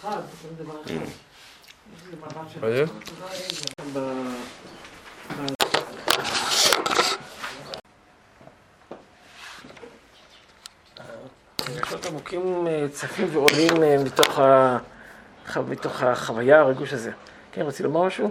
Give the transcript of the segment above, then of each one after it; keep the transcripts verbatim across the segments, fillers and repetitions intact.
אחד, זה דבר אחד. זה מבט של... איזה? רגשות עמוקים צפים ועולים מתוך ה... מתוך החוויה, הרגוש הזה. כן, רציתי לומר משהו?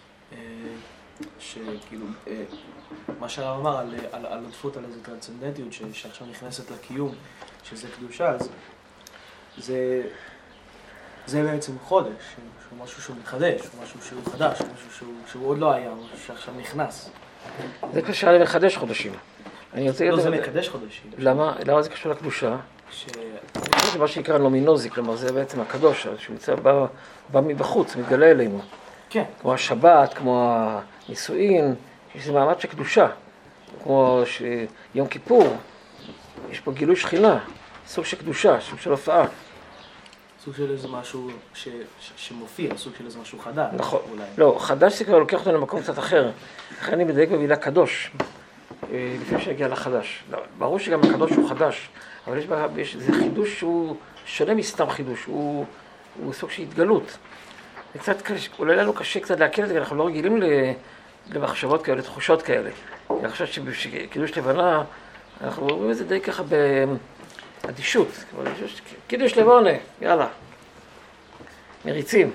שכאילו, מה שהרב אמר על, על, על עודפות, על איזו טרנסצנדנטיות שעכשיו נכנסת לקיום, שזה קדושה, אז זה, זה בעצם חודש, שהוא משהו שהוא מתחדש, הוא משהו שהוא חדש, משהו שהוא, שהוא עוד לא היה, משהו שעכשיו נכנס. זה קשה למחדש חודשים. אני רוצה... לא, זה מקדש חודשים. למה? למה זה קשור לקדושה? ש... זה מה שנקרא נומינוזי, כלומר זה בעצם הקדוש, שנמצא בא, בא מבחוץ, מתגלה אלינו. כן. כמו השבת, כמו הנישואין, יש מעמד של קדושה. כמו יום כיפור, יש פה גילוי שכינה, סוג של קדושה, סוג של הופעה. סוג של איזה משהו ש... ש... שמופיע, סוג של איזה משהו חדש. נכון. אולי. לא, חדש זה כבר לוקח אותנו למקום קצת אחר. לכן אני מדייק במילה קדוש, לפני שנגיע לחדש. ברור שגם הקדוש הוא חדש, אבל יש, יש איזה חידוש שהוא שונה מסתם חידוש, הוא, הוא סוג של התגלות. זה קצת קשה, אולי לנו קשה קצת להקל את זה, אנחנו לא רגילים למחשבות כאלה, לתחושות כאלה. אני חושב שבקידוש לבנה, אנחנו רואים את זה די ככה באדישות. קידוש לבונה, יאללה, מריצים.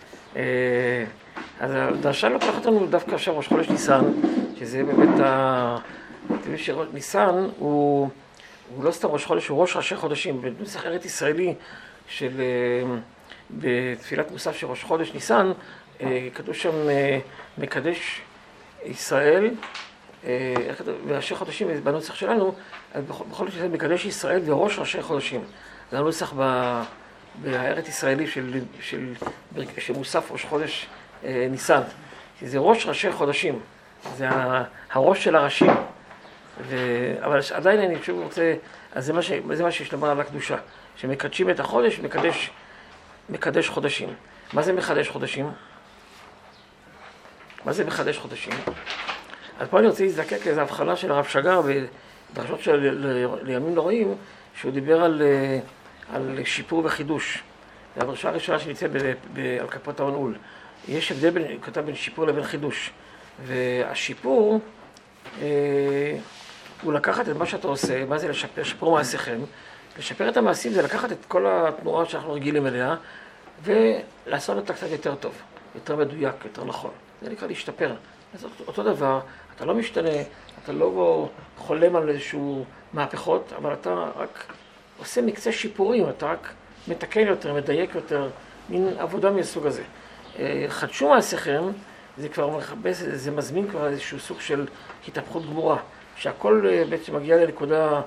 אז הדרשה לוקח אותנו דווקא עכשיו ראש חודש ניסן, שזה באמת ה... ניסן הוא... הוא לא סתם ראש חודש, הוא ראש ראשי חודשים. בנוסח ארץ ישראלי של... בתפילת מוסף של ראש חודש ניסן, כתוב שם מקדש ישראל, וראשי חודשים, בנוסח שלנו, בכל זאת זה מקדש ישראל וראש ראשי חודשים. זה הנוסח בארץ ישראלי של, של, של מוסף ראש חודש ניסן. זה ראש ראשי חודשים, זה הראש של הראשים. ו... אבל עדיין אני שוב רוצה, אז זה מה, ש... זה מה שיש לומר על הקדושה, שמקדשים את החודש, מקדש, מקדש חודשים. מה זה מחדש חודשים? מה זה מחדש חודשים? אז פה אני רוצה להזדקק לאיזו הבחנה של הרב שגר בדרשות של ל... לימים נוראים, שהוא דיבר על, על שיפור וחידוש. זו הדרשה הראשונה שנמצאת ב... ב... על כפות העונול. יש הבדל בין, כתב בין שיפור לבין חידוש. והשיפור אה... הוא לקחת את מה שאתה עושה, מה זה לשפר, לשפר מעשיכם. לשפר את המעשים זה לקחת את כל התנועה שאנחנו רגילים אליה, ולעשות אותה קצת יותר טוב, יותר מדויק, יותר נכון. זה נקרא להשתפר. אז אותו דבר, אתה לא משתנה, אתה לא חולם על איזשהו מהפכות, אבל אתה רק עושה מקצה שיפורים, אתה רק מתקן יותר, מדייק יותר, מין עבודה מהסוג הזה. חדשו מעשיכם, זה כבר מכבס, זה מזמין כבר איזשהו סוג של התהפכות גמורה. שהכל בעצם מגיע לנקודה,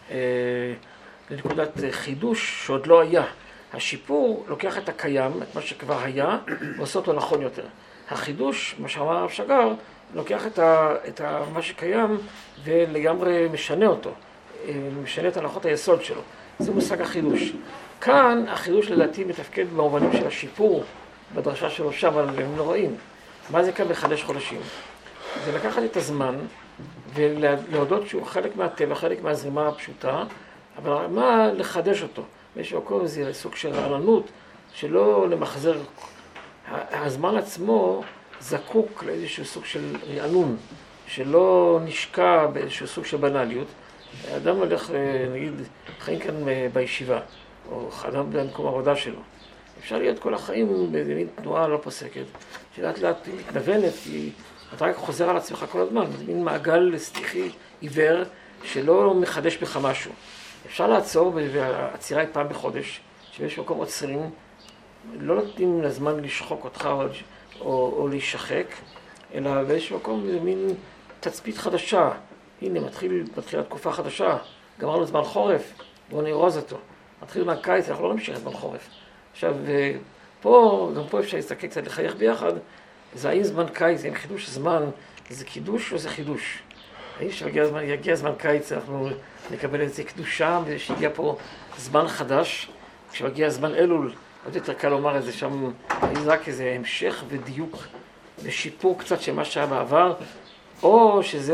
לנקודת חידוש שעוד לא היה. השיפור לוקח את הקיים, את מה שכבר היה, ועושה אותו נכון יותר. החידוש, מה שאמר הרב שגר, לוקח את, ה, את ה, מה שקיים ולגמרי משנה אותו, משנה את הנחות היסוד שלו. זה מושג החידוש. כאן החידוש לדעתי מתפקד במובנים של השיפור, בדרשה שלו שם, אבל הם לא רואים. מה זה כאן בחדש חודשים? זה לקחת את הזמן, ולהודות שהוא חלק מהטבע, חלק מהזרימה הפשוטה, אבל מה לחדש אותו? יש מקום איזה סוג של רעננות, שלא למחזר. הזמן עצמו זקוק לאיזשהו סוג של רענון, שלא נשקע באיזשהו סוג של בנאליות. האדם הולך, נגיד, חיים כאן בישיבה, או אדם במקום העבודה שלו. אפשר להיות כל החיים באיזו מין תנועה לא פוסקת, שלאט לאט מתנוונת, כי אתה רק חוזר על עצמך כל הזמן, זה מין מעגל סליחי עיוור שלא מחדש בך משהו. אפשר לעצור, והעצירה היא פעם בחודש, שיש מקום עוצרים, לא נותנים לזמן לשחוק אותך או, או, או להישחק, אלא יש מקום איזה מין תצפית חדשה. הנה, מתחיל, מתחילה תקופה חדשה, גמרנו זמן חורף, בואו נרוז אותו. מתחיל זמן קיץ, אנחנו לא נמשיך זמן חורף. עכשיו, פה, גם פה אפשר להסתכל קצת לחייך ביחד, זה האם זמן קיץ, האם חידוש זמן, זה קידוש או זה חידוש? האם שיגיע זמן, יגיע זמן קיץ, אנחנו נקבל איזה קדושה, ושיגיע פה זמן חדש, כשמגיע זמן אלול, עוד יותר קל לומר את זה שם, האם זה רק איזה המשך ודיוק ושיפור קצת של מה שהיה בעבר, או שזה,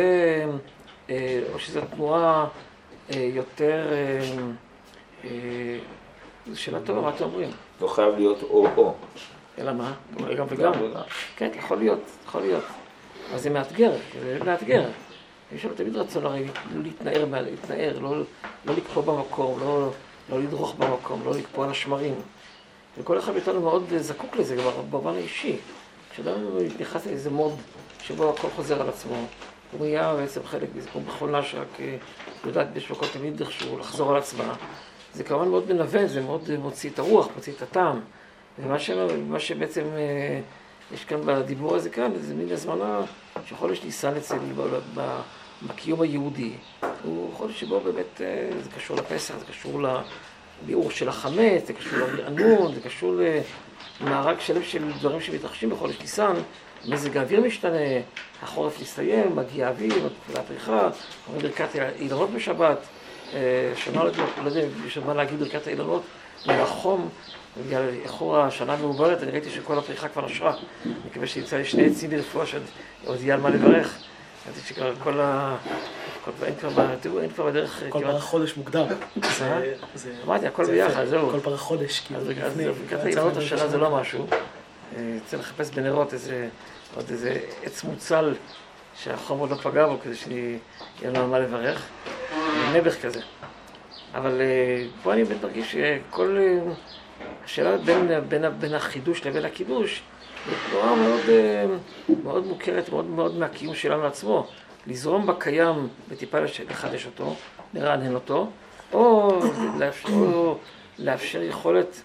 או שזו תנועה יותר, זו שאלה טובה, מה אתם אומרים? לא חייב להיות או-או. אלא מה? גם וגם. כן, יכול להיות, יכול להיות. אבל זה מאתגר, זה מאתגר. יש לנו תמיד רצון הרי לא להתנער, להתנער, לא, לא לקפוא במקום, לא, לא לדרוך במקום, לא לקפוא על השמרים. וכל אחד מאיתנו מאוד זקוק לזה, כבר במובן האישי. כשאדם נכנס לאיזה מוד שבו הכל חוזר על עצמו, הוא היה בעצם חלק מזה, כמו מכונה שרק יודעת בשבקו תמיד איכשהו לחזור על עצמה. זה כמובן מאוד מנווה, זה מאוד מוציא את הרוח, מוציא את הטעם. ומה ש... מה שבעצם יש כאן בדיבור הזה כאן, זה מין הזמנה שחודש ניסן אצל בקיום היהודי. הוא חודש שבו באמת זה קשור לפסח, זה קשור לביאור של החמץ, זה קשור לרענון, זה קשור למארג שלם של דברים שמתרחשים בחודש ניסן. מזג האוויר משתנה, החורף מסתיים, מגיע אוויר, לפריחה, אומרים ברכת אילנות בשבת. שנה, לא יודע, יש מה להגיד ברכת האילנות, מהחום, בגלל איחור השנה המעוברת, אני ראיתי שכל הפריחה כבר נשרה. אני מקווה שיצא לי שני עצים ברפואה שעוד יהיה על מה לברך. ראיתי שכל ה... אין כבר, תראו, אין כבר בדרך... כל פרח חודש מוקדם. אמרתי, הכל ביחד, זהו. כל פרח חודש, כאילו. אז ברכת האילנות השנה זה לא משהו. צריך לחפש בנרות איזה, עוד איזה עץ מוצל שהחום עוד לא פגע בו, כדי שיהיה לנו מה לברך. נבח כזה. אבל פה אני באמת מרגיש שכל השאלה בין, בין, בין החידוש לבין הקידוש היא תנועה מאוד, מאוד מוכרת, מאוד, מאוד מהקיום שלנו עצמו. לזרום בקיים וטיפה לחדש אותו, לרענן אותו, או לאפשר, או לאפשר יכולת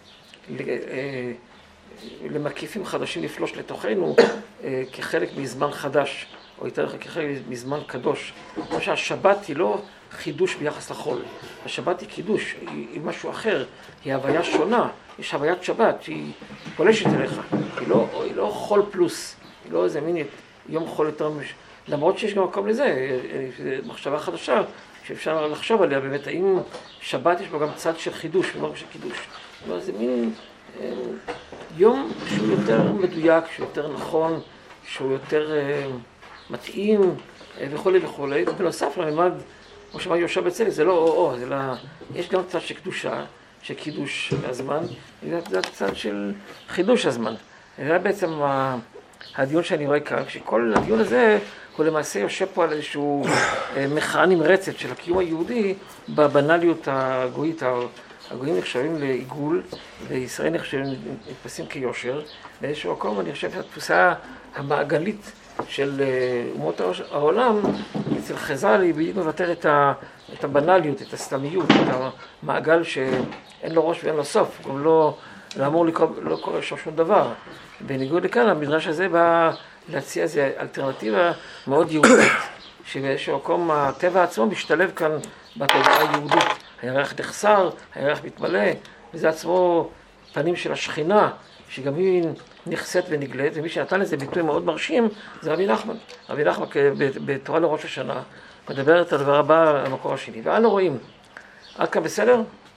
למקיפים חדשים לפלוש לתוכנו כחלק מזמן חדש, או יותר כחלק מזמן קדוש. כמו שהשבת היא לא חידוש ביחס לחול. השבת היא קידוש, היא, היא משהו אחר, היא הוויה שונה, יש הוויית שבת שהיא פולשת אליך, היא לא, היא לא חול פלוס, היא לא איזה מין יום חול יותר מש... למרות שיש גם מקום לזה, מחשבה חדשה שאפשר לחשוב עליה באמת, האם שבת יש בו גם צד של חידוש, ולא רק של קידוש. זאת אומרת, זה מין אה, יום שהוא יותר מדויק, שהוא יותר נכון, שהוא יותר אה, מתאים אה, וכו' וכו'. ובנוסף לממד, כמו שאמר יהושע בצלאל, זה לא או-או, זה לא... יש גם צד של קדושה, של קידוש הזמן, וזה צד של חידוש הזמן. זה בעצם הדיון שאני רואה כאן, כשכל הדיון הזה הוא למעשה יושב פה על איזשהו מחאה נמרצת של הקיום היהודי בבנליות הגויית. הגויים נחשבים לעיגול, וישראל נחשבים, נתפסים כיושר. באיזשהו מקום אני חושב שהתפוסה המעגלית של אומות העולם, אצל חז"ל היא בדיוק מבטר את, ה, את הבנליות, את הסתמיות, את המעגל שאין לו ראש ואין לו סוף, גם לא, לאמור לקרוא, לא קורה שם שום דבר. בניגוד לכאן, המדרש הזה בא להציע איזו אלטרנטיבה מאוד יהודית, שבאיזשהו מקום הטבע עצמו משתלב כאן בתודעה היהודית. הירח נחסר, הירח מתמלא, וזה עצמו פנים של השכינה, שגם היא נחסית ונגלית, ומי שנתן לזה ביטוי מאוד מרשים, זה רבי נחמן. רבי נחמן בתורה לראש השנה, מדבר את הדבר הבא למקור השני. ואנו רואים, עד כאן בסדר?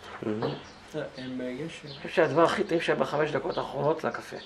אני חושב שהדבר הכי טעים שהיה בחמש דקות האחרונות זה הקפה.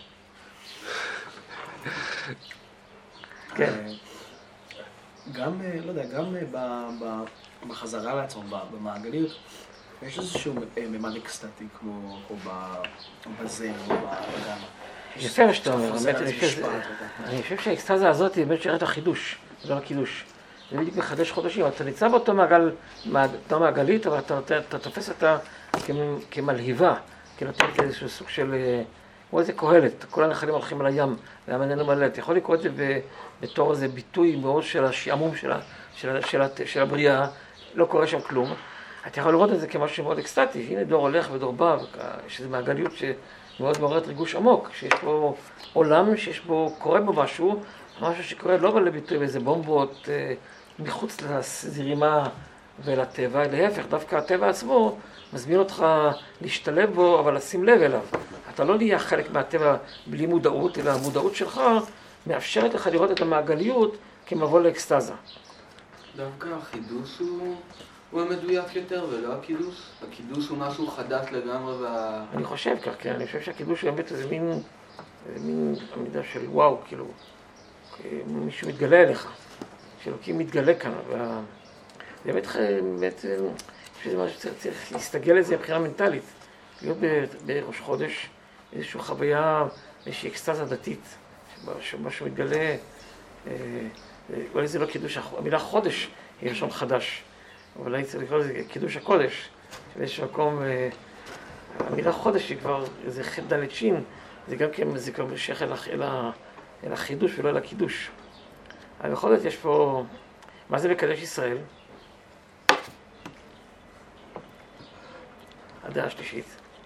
כן. גם, לא יודע, גם בחזרה לעצמו, במעגליות, יש איזשהו ממד אקסטטי כמו בזן או בגמא. יפה מה שאתה אומר, אני חושב שהאקסטזה הזאת היא באמת שארת החידוש, זה לא הקידוש. זה בדיוק מחדש חודשים, אתה נמצא באותו מעגל, מעגלית, אבל אתה תופס אותה כמלהיבה, כאילו אתה נותן איזשהו סוג של, כמו איזה קהלת, כל הנחלים הולכים על הים, והים איננו מלא. אתה יכול לקרוא את זה בתור איזה ביטוי מאוד של השעמום של הבריאה, לא קורה שם כלום. אתה יכול לראות את זה כמשהו מאוד אקסטטי, הנה דור הולך ודור בא, יש איזו מעגליות שמאוד מעוררת ריגוש עמוק, שיש בו עולם, שיש בו, קורה בו משהו, משהו שקורה לא בא לביטוי באיזה בומבות מחוץ לזרימה ולטבע, להפך, דווקא הטבע עצמו מזמין אותך להשתלב בו, אבל לשים לב אליו. אתה לא נהיה חלק מהטבע בלי מודעות, אלא המודעות שלך מאפשרת לך לראות את המעגליות כמבוא לאקסטזה. דווקא החידוש הוא... הוא המדויק יותר ולא הקידוש? הקידוש הוא משהו חדש לגמרי וה... אני חושב כך, כן. אני חושב שהקידוש הוא באמת איזה מין, איזה מין עמידה של וואו, כאילו, מישהו מתגלה אליך, שאלוקים מתגלה כאן, וה... באמת, באמת, שזה משהו שצריך להסתגל לזה מבחינה מנטלית. להיות בראש חודש, איזושהי חוויה, איזושהי אקסטזה דתית, שמשהו מתגלה, אולי זה לא קידוש, המילה חודש היא שם חדש, אבל אולי צריך לקרוא לזה קידוש הקודש, שבאיזשהו מקום, המילה חודש היא כבר, זה ח' ד' ש', זה גם כן, זה כבר משייך אל החידוש ולא אל הקידוש. אבל בכל זאת יש פה, מה זה מקדש ישראל? הדעה השלישית.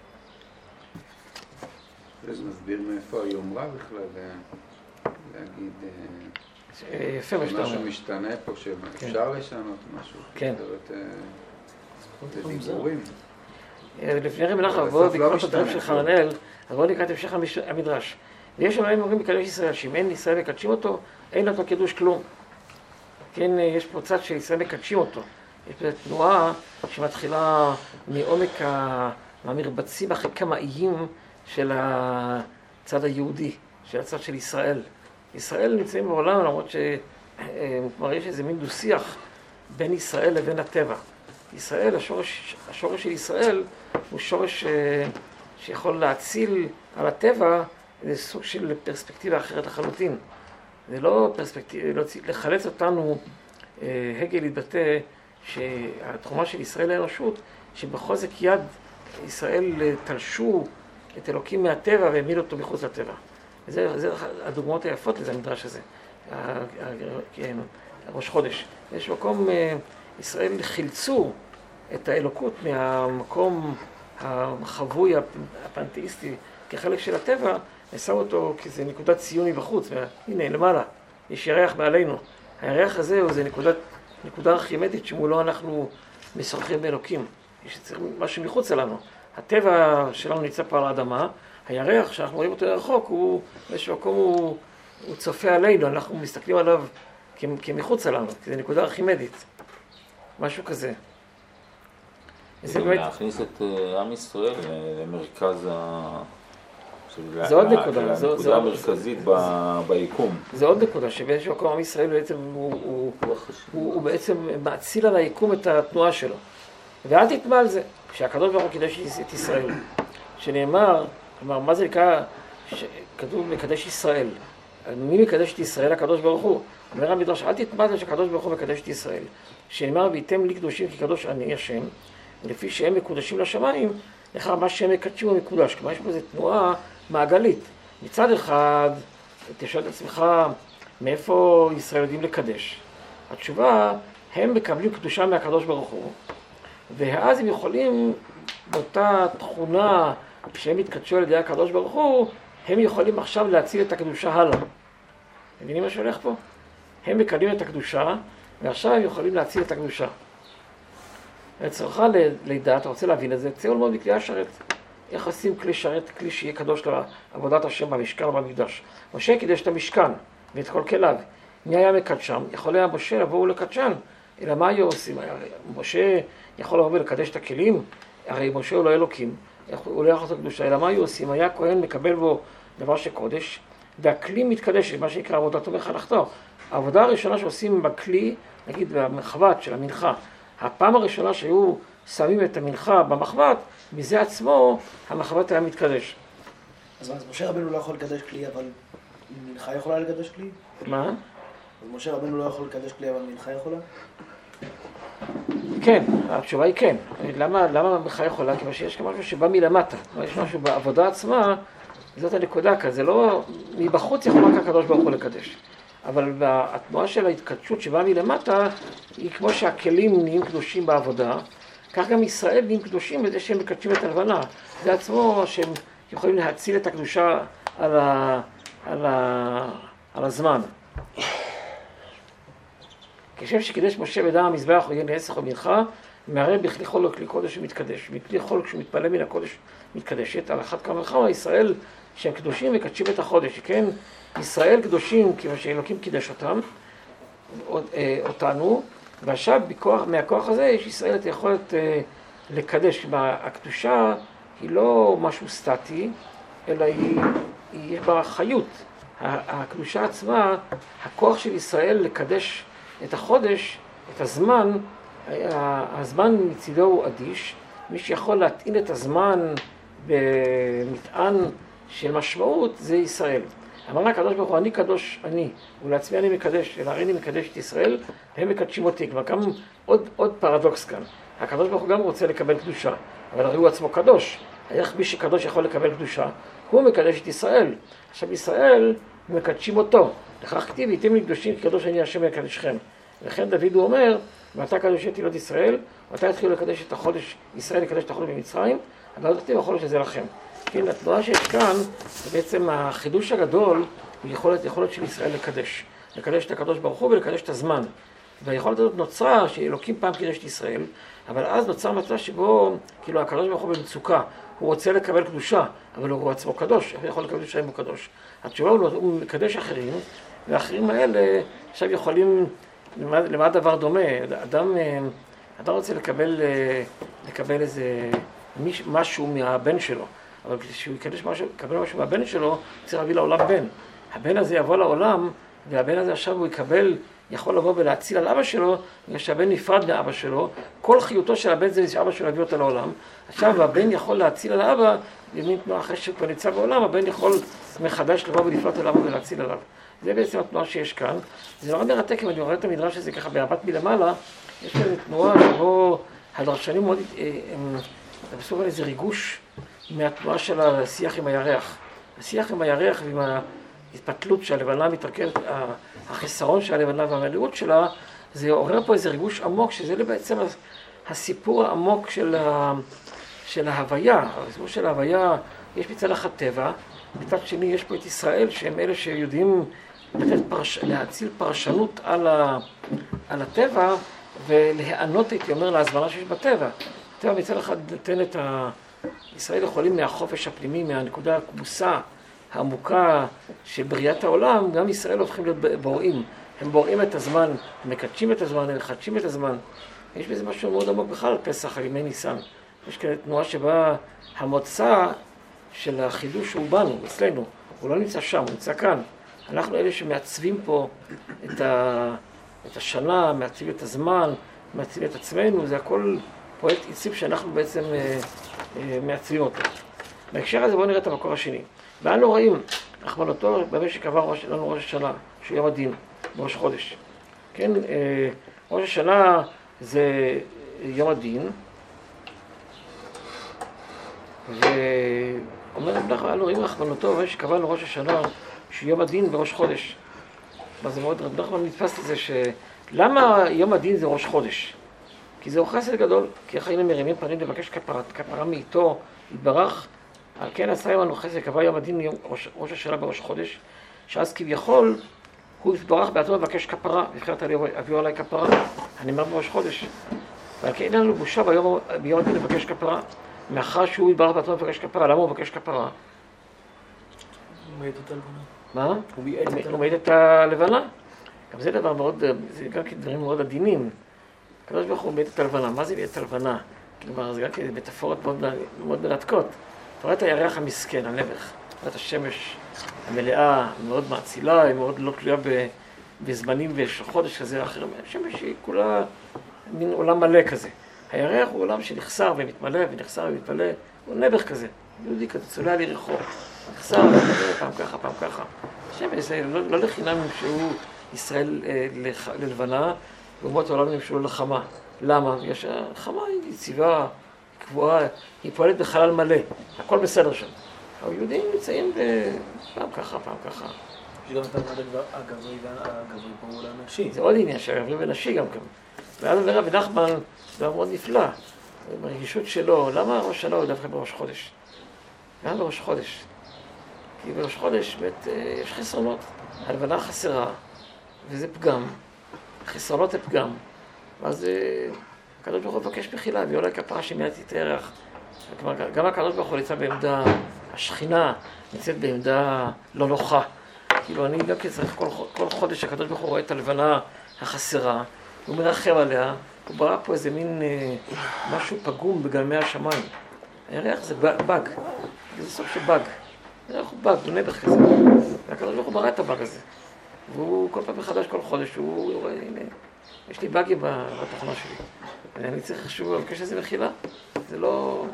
זה מסביר מאיפה היומרה בכלל, להגיד... יפה מה שאתה אומר. משהו משתנה פה, שאפשר לשנות משהו. כן. זה דיבורים. לפני רבי נחמן, בואו נקרא את הדברים של חננאל, אז בואו נקרא את המשך המדרש. ויש שם אומרים מקדש ישראל, שאם אין ישראל מקדשים אותו, אין לו קידוש כלום. כן, יש פה צד שישראל מקדשים אותו. יש פה תנועה שמתחילה מעומק המרבצים הכי קמאיים של הצד היהודי, של הצד של ישראל. ישראל נמצאים בעולם, למרות שכבר יש איזה מין דו-שיח בין ישראל לבין הטבע. ישראל, השורש, השורש של ישראל הוא שורש שיכול להציל על הטבע, זה סוג של פרספקטיבה אחרת לחלוטין. זה לא פרספקטיבה, לא לחלץ אותנו, הגל התבטא שהתרומה של ישראל לאנושות, שבחוזק יד ישראל תלשו את אלוקים מהטבע והעמיד אותו מחוץ לטבע. וזה זה הדוגמאות היפות לזה, המדרש הזה, ראש חודש. יש מקום, ישראל חילצו את האלוקות מהמקום החבוי הפנתאיסטי כחלק של הטבע, ושם אותו כאיזה נקודת ציון מבחוץ, והנה למעלה, יש ירח מעלינו. הירח הזה הוא זה נקודת, נקודה ארכימדית שמולו אנחנו משוחחים באלוקים. יש משהו מחוץ אלינו. הטבע שלנו נמצא פה על האדמה, הירח שאנחנו רואים אותו לרחוק, הוא באיזשהו מקום הוא, הוא צופה עלינו, אנחנו מסתכלים עליו כמחוץ אלינו, כי זה נקודה ארכימדית. משהו כזה. זה גם להכניס את עם ישראל למרכז ה... זה עוד נקודה. הנקודה המרכזית ביקום. זה עוד נקודה, שבאיזשהו מקום עם ישראל בעצם הוא בעצם מאציל על היקום את התנועה שלו. ואל תתמה על זה, שהקדוש ברוך הוא קידש את ישראל. שנאמר, כלומר, מה זה נקרא, כתוב מקדש ישראל. מי מקדש את ישראל? הקדוש ברוך הוא. אומר המדרש, אל תתמה על זה שהקדוש ברוך הוא מקדש את ישראל. שנאמר, והייתם לי קדושים כי קדוש אני השם, ולפי שהם מקודשים לשמיים, לך מה שהם מקדשים הוא מקודש. כלומר, יש פה איזו תנועה מעגלית. מצד אחד, תשאל את עצמך, מאיפה ישראל יודעים לקדש? התשובה, הם מקבלים קדושה מהקדוש ברוך הוא, ואז הם יכולים, באותה תכונה שהם התקדשו על ידי הקדוש ברוך הוא, הם יכולים עכשיו להציל את הקדושה הלאה. מבינים מה שהולך פה? הם מקבלים את הקדושה, ועכשיו הם יכולים להציל את הקדושה. אצלך לידה, אתה רוצה להבין את זה, צריך ללמוד בכלי השרת. איך עושים כלי שרת, כלי שיהיה קדוש לעבודת השם במשכן או במקדש. משה קידש את המשכן ואת כל כליו. מי היה מקדשם? יכול היה משה לבוא ולקדשן. אלא מה היו עושים? משה יכול לבוא ולקדש את הכלים? הרי משה הוא לא אלוקים. הוא לא יכול לעשות קדושה. אלא מה היו עושים? היה כהן מקבל בו דבר שקודש, והכלי מתקדש, מה שנקרא עבודת ומחנכתו. העבודה הראשונה שעושים בכלי, נגיד במחבת של המנחה, הפעם הראשונה שהיו שמים את המנחה במחבת, מזה עצמו המחבת היה מתקדש. אז מה, אז משה רבנו לא יכול לקדש כלי, אבל מנחה יכולה לקדש כלי? מה? אז משה רבנו לא יכול לקדש כלי, אבל מנחה יכולה? כן, התשובה היא כן. למה, למה מנחה יכולה? כי שיש משהו שבא מלמטה. יש משהו בעבודה עצמה, זאת הנקודה, כי זה לא... מבחוץ יכול רק הקדוש ברוך הוא לקדש. אבל התנועה של ההתקדשות שבאה מלמטה, היא כמו שהכלים נהיים קדושים בעבודה, כך גם ישראל נהיים קדושים בזה שהם מקדשים את הלבנה. זה עצמו שהם יכולים להציל את הקדושה על, ה, על, ה, על הזמן. כשם שקידש משה בדם המזבח או יהיה נעסך או מנחה, מערב בכלי חול או כלי קודש ומתקדש. מכלי חול כשהוא מתפלל מן הקודש מתקדשת, על אחת כמה וכמה ישראל שהם קדושים מקדשים את החודש. כן, ישראל קדושים כיוון שאלוקים קידש אותם, אותנו, ועכשיו בכוח, מהכוח הזה יש ישראל את היכולת לקדש. הקדושה היא לא משהו סטטי, אלא היא, היא יש בה חיות. הקדושה עצמה, הכוח של ישראל לקדש את החודש, את הזמן, הזמן מצידו הוא אדיש. מי שיכול להטעין את הזמן במטען של משמעות, זה ישראל. אמר הקדוש ברוך הוא, אני קדוש אני, ולעצמי אני מקדש, אלא הריני מקדש את ישראל, והם מקדשים אותי. כבר גם עוד, עוד פרדוקס כאן. הקדוש ברוך הוא גם רוצה לקבל קדושה, אבל הרי הוא עצמו קדוש. איך מי שקדוש יכול לקבל קדושה? הוא מקדש את ישראל. עכשיו ישראל מקדשים אותו. לכך כתיב, הייתם לי קדושים, כי קדוש אני השם יקדשכם. לכן דוד הוא אומר, ואתה קדוש את תהילות ישראל, ואתה התחילו לקדש את החודש, ישראל לקדש את החודש במצרים, אבל לא תכתיב החודש הזה לכם. כן, התנועה שיש כאן, זה בעצם החידוש הגדול, הוא יכולת, יכולת של ישראל לקדש. לקדש את הקדוש ברוך הוא ולקדש את הזמן. והיכולת הזאת נוצרה, שאלוקים פעם קידש את ישראל, אבל אז נוצר מצב שבו, כאילו, הקדוש ברוך הוא במצוקה, הוא רוצה לקבל קדושה, אבל הוא עצמו קדוש, איך הוא יכול לקבל קדושה אם הוא קדוש? התשובה הוא, הוא מקדש אחרים, והאחרים האלה עכשיו יכולים, למה, למה הדבר דומה? אדם, אדם רוצה לקבל, לקבל איזה משהו מהבן שלו, אבל כשהוא יקדש משהו, יקבל משהו מהבן שלו, הוא צריך להביא לעולם בן. הבן הזה יבוא לעולם, והבן הזה עכשיו הוא יקבל, יכול לבוא ולהציל על אבא שלו, בגלל שהבן נפרד מאבא שלו, כל חיותו של הבן זה שאבא שלו יביא אותו לעולם. עכשיו הבן יכול להציל על אבא, במין תנועה אחרי שכבר נמצא בעולם, הבן יכול מחדש לבוא ולפנות אליו ולהציל עליו. זה בעצם התנועה שיש כאן. זה נורא מרתק, אם אני רואה את המדרש הזה ככה בהבט מלמעלה, יש כאן תנועה שבו הדרשנים מאוד, הם בסוף על איזה ריגוש מהתנועה של השיח עם הירח. השיח עם הירח ועם ההתפתלות שהלבנה מתרכבת, החיסרון של הלבנה והמלאות שלה, זה עורר פה איזה ריגוש עמוק, שזה בעצם הסיפור העמוק של, ה, של ההוויה. הסיפור של ההוויה, יש מצד אחד טבע, מצד שני יש פה את ישראל, שהם אלה שיודעים לתת פרש, להציל פרשנות על, ה, על הטבע, ולהענות, הייתי אומר, להזמנה שיש בטבע. הטבע מצד אחד נותן את ה... ישראל יכולים מהחופש הפנימי, מהנקודה הכבוסה, העמוקה של בריאת העולם, גם ישראל הופכים להיות בוראים. הם בוראים את הזמן, הם מקדשים את הזמן, הם מחדשים את הזמן. יש בזה משהו מאוד עמוק בכלל, פסח, ימי ניסן. יש כאלה תנועה שבה המוצא של החידוש הוא בנו, אצלנו. הוא לא נמצא שם, הוא נמצא כאן. אנחנו אלה שמעצבים פה את, ה... את השנה, מעצבים את הזמן, מעצבים את עצמנו, זה הכל פרויקט עיצוב שאנחנו בעצם אה, אה, מעצבים אותו. בהקשר הזה בואו נראה את המקור השני. ואנו רואים, רחמנותו במשק עבר ראש, לנו ראש השנה, שהוא יום הדין, בראש חודש. כן, אה, ראש השנה זה יום הדין, ואומר, אנו רואים רחמנותו במשק עבר לנו ראש השנה, שהוא יום הדין בראש חודש. מה זה מאוד, רב נחמן נתפס לזה ש... למה יום הדין זה ראש חודש? כי זהו חסד גדול, כי איך היינו מרימים פנים לבקש כפרה, כפרה מאיתו, יתברך, על כן עשה ימנו חסד, קבע יום הדין יום, ראש, ראש השנה בראש חודש, שאז כביכול הוא יתברך בעצמו לבקש כפרה, ובחירת אביו עליי כפרה, אני אומר בראש חודש. ועל כן אין לנו בושה ביום, ביום הדין לבקש כפרה, מאחר שהוא יתברך בעצמו לבקש כפרה, למה הוא מבקש כפרה? הוא מעיד את הלבנה. מה? הוא מעיד את הלבנה. גם זה דבר מאוד, זה גם כדברים מאוד עדינים. הקדוש ברוך הוא מעיד את הלבנה. מה זה מעיד את הלבנה? כלומר, זה גם כמטאפורות מאוד, מאוד מרתקות. אתה רואה את הירח המסכן, הנבך. אתה רואה את השמש המלאה, מאוד מעצילה, היא מאוד לא תלויה בזמנים וחודש כזה או אחר. השמש היא כולה מין עולם מלא כזה. הירח הוא עולם שנחסר ומתמלא ונחסר ומתמלא. הוא נבך כזה, יהודי כזה, צולע ליריחו. נחסר, פעם ככה, פעם ככה. השמש זה לא, לא לחינם שהוא ישראל אה, לח, ללבנה, ואומות העולם נמשלו לחמה. למה? בגלל שהחמה היא יציבה, היא קבועה, היא פועלת בחלל מלא. הכל בסדר שם. אבל יהודים נמצאים פעם ככה, פעם ככה. יש גם את המדד הגברי והגברי פה הוא לאנשי. זה עוד עניין שהגברי ונשי גם כאן. ואז אומר רבי נחמן, זה מאוד נפלא. ברגישות שלו, למה ראש השנה הוא דווקא בראש חודש? גם בראש חודש. כי בראש חודש באמת יש חסרונות. הלבנה חסרה, וזה פגם. חסרונות זה פגם. ואז הקדוש ברוך הוא מבקש מחילה, ויהיה אולי כפרה שמילאתי את הירח. כלומר, גם הקדוש ברוך הוא נמצא בעמדה, השכינה נמצאת בעמדה לא נוחה. כאילו אני גם צריך כל, כל חודש הקדוש ברוך הוא רואה את הלבנה החסרה, הוא מרחם עליה, הוא ברא פה איזה מין אה, משהו פגום בגלמי השמיים. הירח זה באג, זה סוג של באג. הירח הוא באג, הוא נבח כזה. והקדוש ברוך הוא ברא את הבאג הזה. והוא כל פעם מחדש כל חודש, הוא רואה, הנה, יש לי באגים בתוכנה שלי. אני צריך שוב לבקש איזה מחילה. זה לא,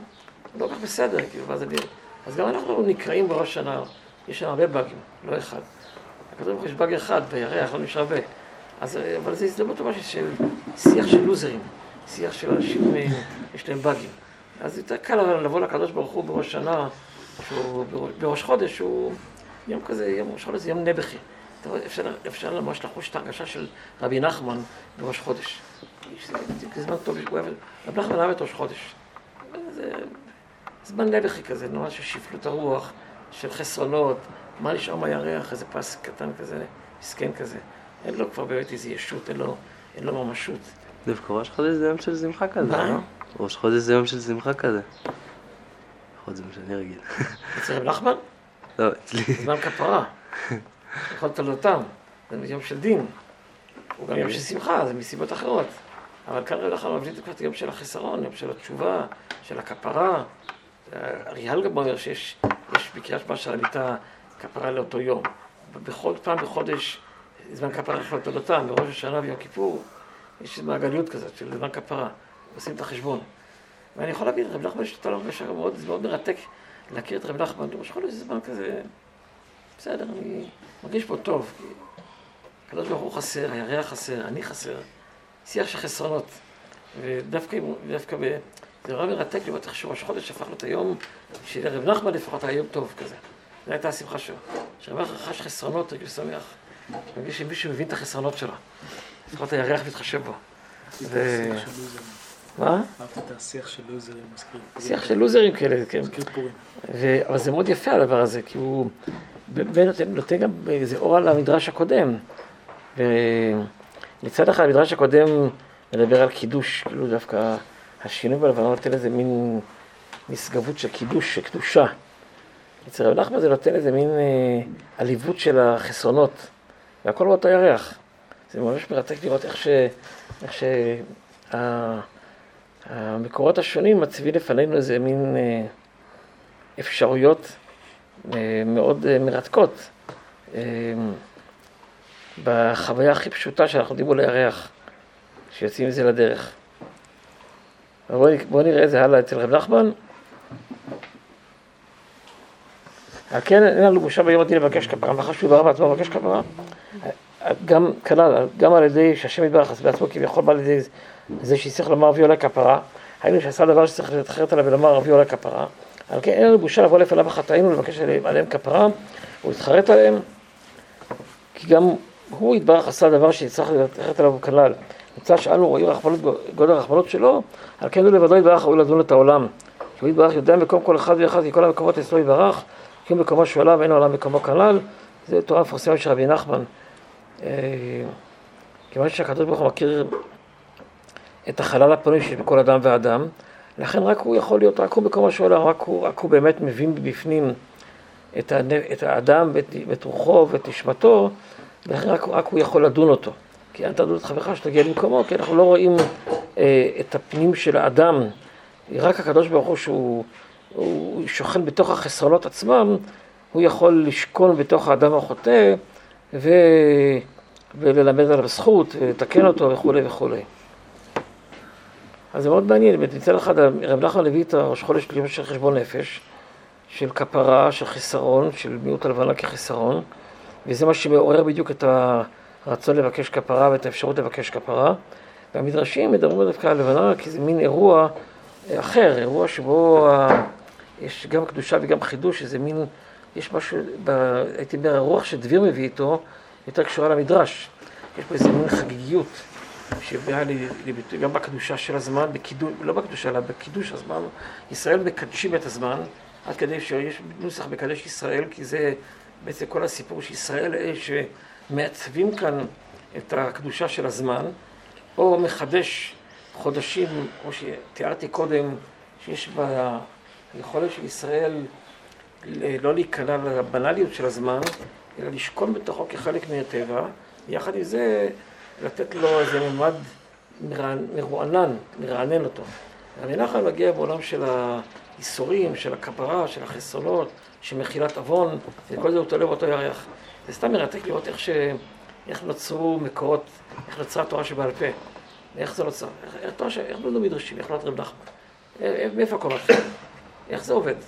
לא כל כך בסדר, כאילו, ואז אני... אז גם אנחנו נקראים בראש שנה, יש לנו הרבה באגים, לא אחד. הכתוב יש באג אחד, בירח, לא נשאר הרבה. אז, אבל זו הזדמנות טובה של שיח של לוזרים, שיח של אנשים, יש להם באגים. אז יותר קל לבוא לקדוש ברוך הוא בראש שנה, שהוא בראש חודש, הוא יום כזה, יום ראש חודש זה יום נבחי. אפשר, אפשר ממש לחוש את ההרגשה של רבי נחמן בראש חודש. זה זמן טוב, הוא אוהב, רבי נחמן אוהב את ראש חודש. זה זמן נבחי כזה, ממש של שפלות הרוח, של חסרונות, מה נשאר מהירח, איזה פס קטן כזה, מסכן כזה. אין לו כבר באמת איזו ישות, אין לו, אין לו ממשות. דווקא ראש חודש זה יום של שמחה כזה, מה? לא? ראש חודש זה יום של שמחה כזה. לפחות זה מה שאני רגיל. אצל רב נחמן? לא, אצלי. זמן כפרה. יכול תולדותם. זה יום של דין. הוא גם יום של שמחה, זה מסיבות אחרות. אבל כאן רב נחמן מבליט כבר את היום של החסרון, יום של התשובה, של הכפרה. אריאל גם אומר שיש בקריאת שמע של המיטה כפרה לאותו יום. בכל פעם בחודש זמן כפרה יכול תולדותם, בראש השנה ויום כיפור. יש מעגליות כזאת של זמן כפרה. עושים את החשבון. ואני יכול להבין, רב נחמן יש את העולם בשעה מאוד, זה מאוד מרתק להכיר את רב נחמן. ראש חודש זה זמן כזה, בסדר, אני מרגיש פה טוב. הקדוש ברוך הוא חסר, הירח חסר, אני חסר. שיח של חסרונות. ודווקא, דווקא ב... זה נורא מרתק לראות איך שראש חודש הפך לו את היום, שלרב נחמן לפחות היה יום טוב כזה. זו הייתה השמחה שלו. שרב נחמן חש חסרונות, רגיל שמח. מרגיש שמישהו מבין את החסרונות שלו. לפחות הירח מתחשב בו. ו... מה? אהבתי את השיח של לוזרים, מזכיר פורים. שיח של לוזרים כאלה, כן. מזכיר פורים. ו... אבל זה מאוד יפה הדבר הזה, כי הוא נותן, נותן גם איזה אור על המדרש הקודם. ומצד אחד המדרש הקודם מדבר על קידוש, כאילו דווקא השינוי בלבנון נותן איזה מין נשגבות של קידוש, של קדושה. אצל רב נחמן זה נותן איזה מין אה, עליבות של החסרונות, והכל באותו ירח. זה ממש מרתק לראות איך ש... איך ש... המקורות השונים מציבים לפנינו איזה מין אפשרויות מאוד מרתקות בחוויה הכי פשוטה שאנחנו יודעים מול הירח, שיוצאים מזה לדרך. בואו נראה איזה הלאה אצל רב נחמן. כן, אין לנו בושה ביום הדין לבקש כפרה, מה חשוב ברב עצמו לבקש כפרה? גם כנ"ל, גם על ידי שהשם יתברך בעצמו כביכול בא על ידי זה שצריך לומר אבי עולה כפרה, היינו שעשה דבר שצריך להתחרט עליו ולומר אבי עולה כפרה, אבל כן אין לנו בושה לבוא לפניו החטאים ולבקש עליהם כפרה ולהתחרט עליהם, כי גם הוא יתברך עשה דבר שצריך להתחרט עליו כנ"ל. מצד שאנו רואים גודל הרחמנות שלו, על כן הוא לבדו יתברך ראוי לדון את העולם, כי הוא יתברך יודע מקום כל אחד ואחד, כי כל המקומות אצלו יתברך, כי הוא מקומו שואלה ואין העולם מקומו כנ"ל. זה תורה מפורסמת של רבי נחמן. כיוון שהקדוש ברוך הוא מכיר את החלל הפנוי של כל אדם ואדם, לכן רק הוא יכול להיות, רק הוא מקומו שואלה, רק הוא, רק הוא באמת מבין בפנים את, הנ... את האדם ואת, ואת רוחו ואת נשמתו, ולכן רק, רק הוא יכול לדון אותו. כי אל תדון את חברך שתגיע למקומו, כי אנחנו לא רואים אה, את הפנים של האדם, רק הקדוש ברוך הוא שהוא הוא שוכן בתוך החסרונות עצמם, הוא יכול לשכון בתוך האדם החוטא, ו... וללמד עליו זכות, ולתקן אותו וכו' וכו'. אז זה מאוד מעניין, מצד אחד רב נחמן הביא את הראש חודש של חשבון נפש, של כפרה, של חיסרון, של מיעוט הלבנה כחיסרון, וזה מה שמעורר בדיוק את הרצון לבקש כפרה ואת האפשרות לבקש כפרה. והמדרשים מדברים דווקא על לבנה, כי זה מין אירוע אחר, אירוע שבו יש גם קדושה וגם חידוש, איזה מין, יש משהו, הייתי אומר, הרוח שדביר מביא איתו, יותר קשורה למדרש. יש פה איזה מין חגיגיות, שבאה לביטוי גם בקדושה של הזמן, בקידוש, לא בקדושה, אלא בקידוש הזמן. ישראל מקדשים את הזמן, עד כדי שיש נוסח מקדש ישראל, כי זה בעצם כל הסיפור שישראל אלה שמעצבים כאן את הקדושה של הזמן, או מחדש חודשים, כמו שתיארתי קודם, שיש ביכולת של ישראל לא להיכנע לבנליות של הזמן, אלא לשכון בתוכו כחלק מהטבע, יחד עם זה לתת לו איזה ממד מרוענן, מרענן אותו. רבי נחמן מגיע בעולם של האיסורים, של הכפרה, של החסרונות, של מחילת עוון, וכל זה הוא תולה באותו ירח. זה סתם מרתק לראות איך, ש... איך נוצרו מקורות, איך נוצרה התורה שבעל פה, איך זה נוצר, איך, איך, איך נולדו מדרשים, איך נולד רב נחמן, מאיפה הכל מתחיל? איך זה עובד?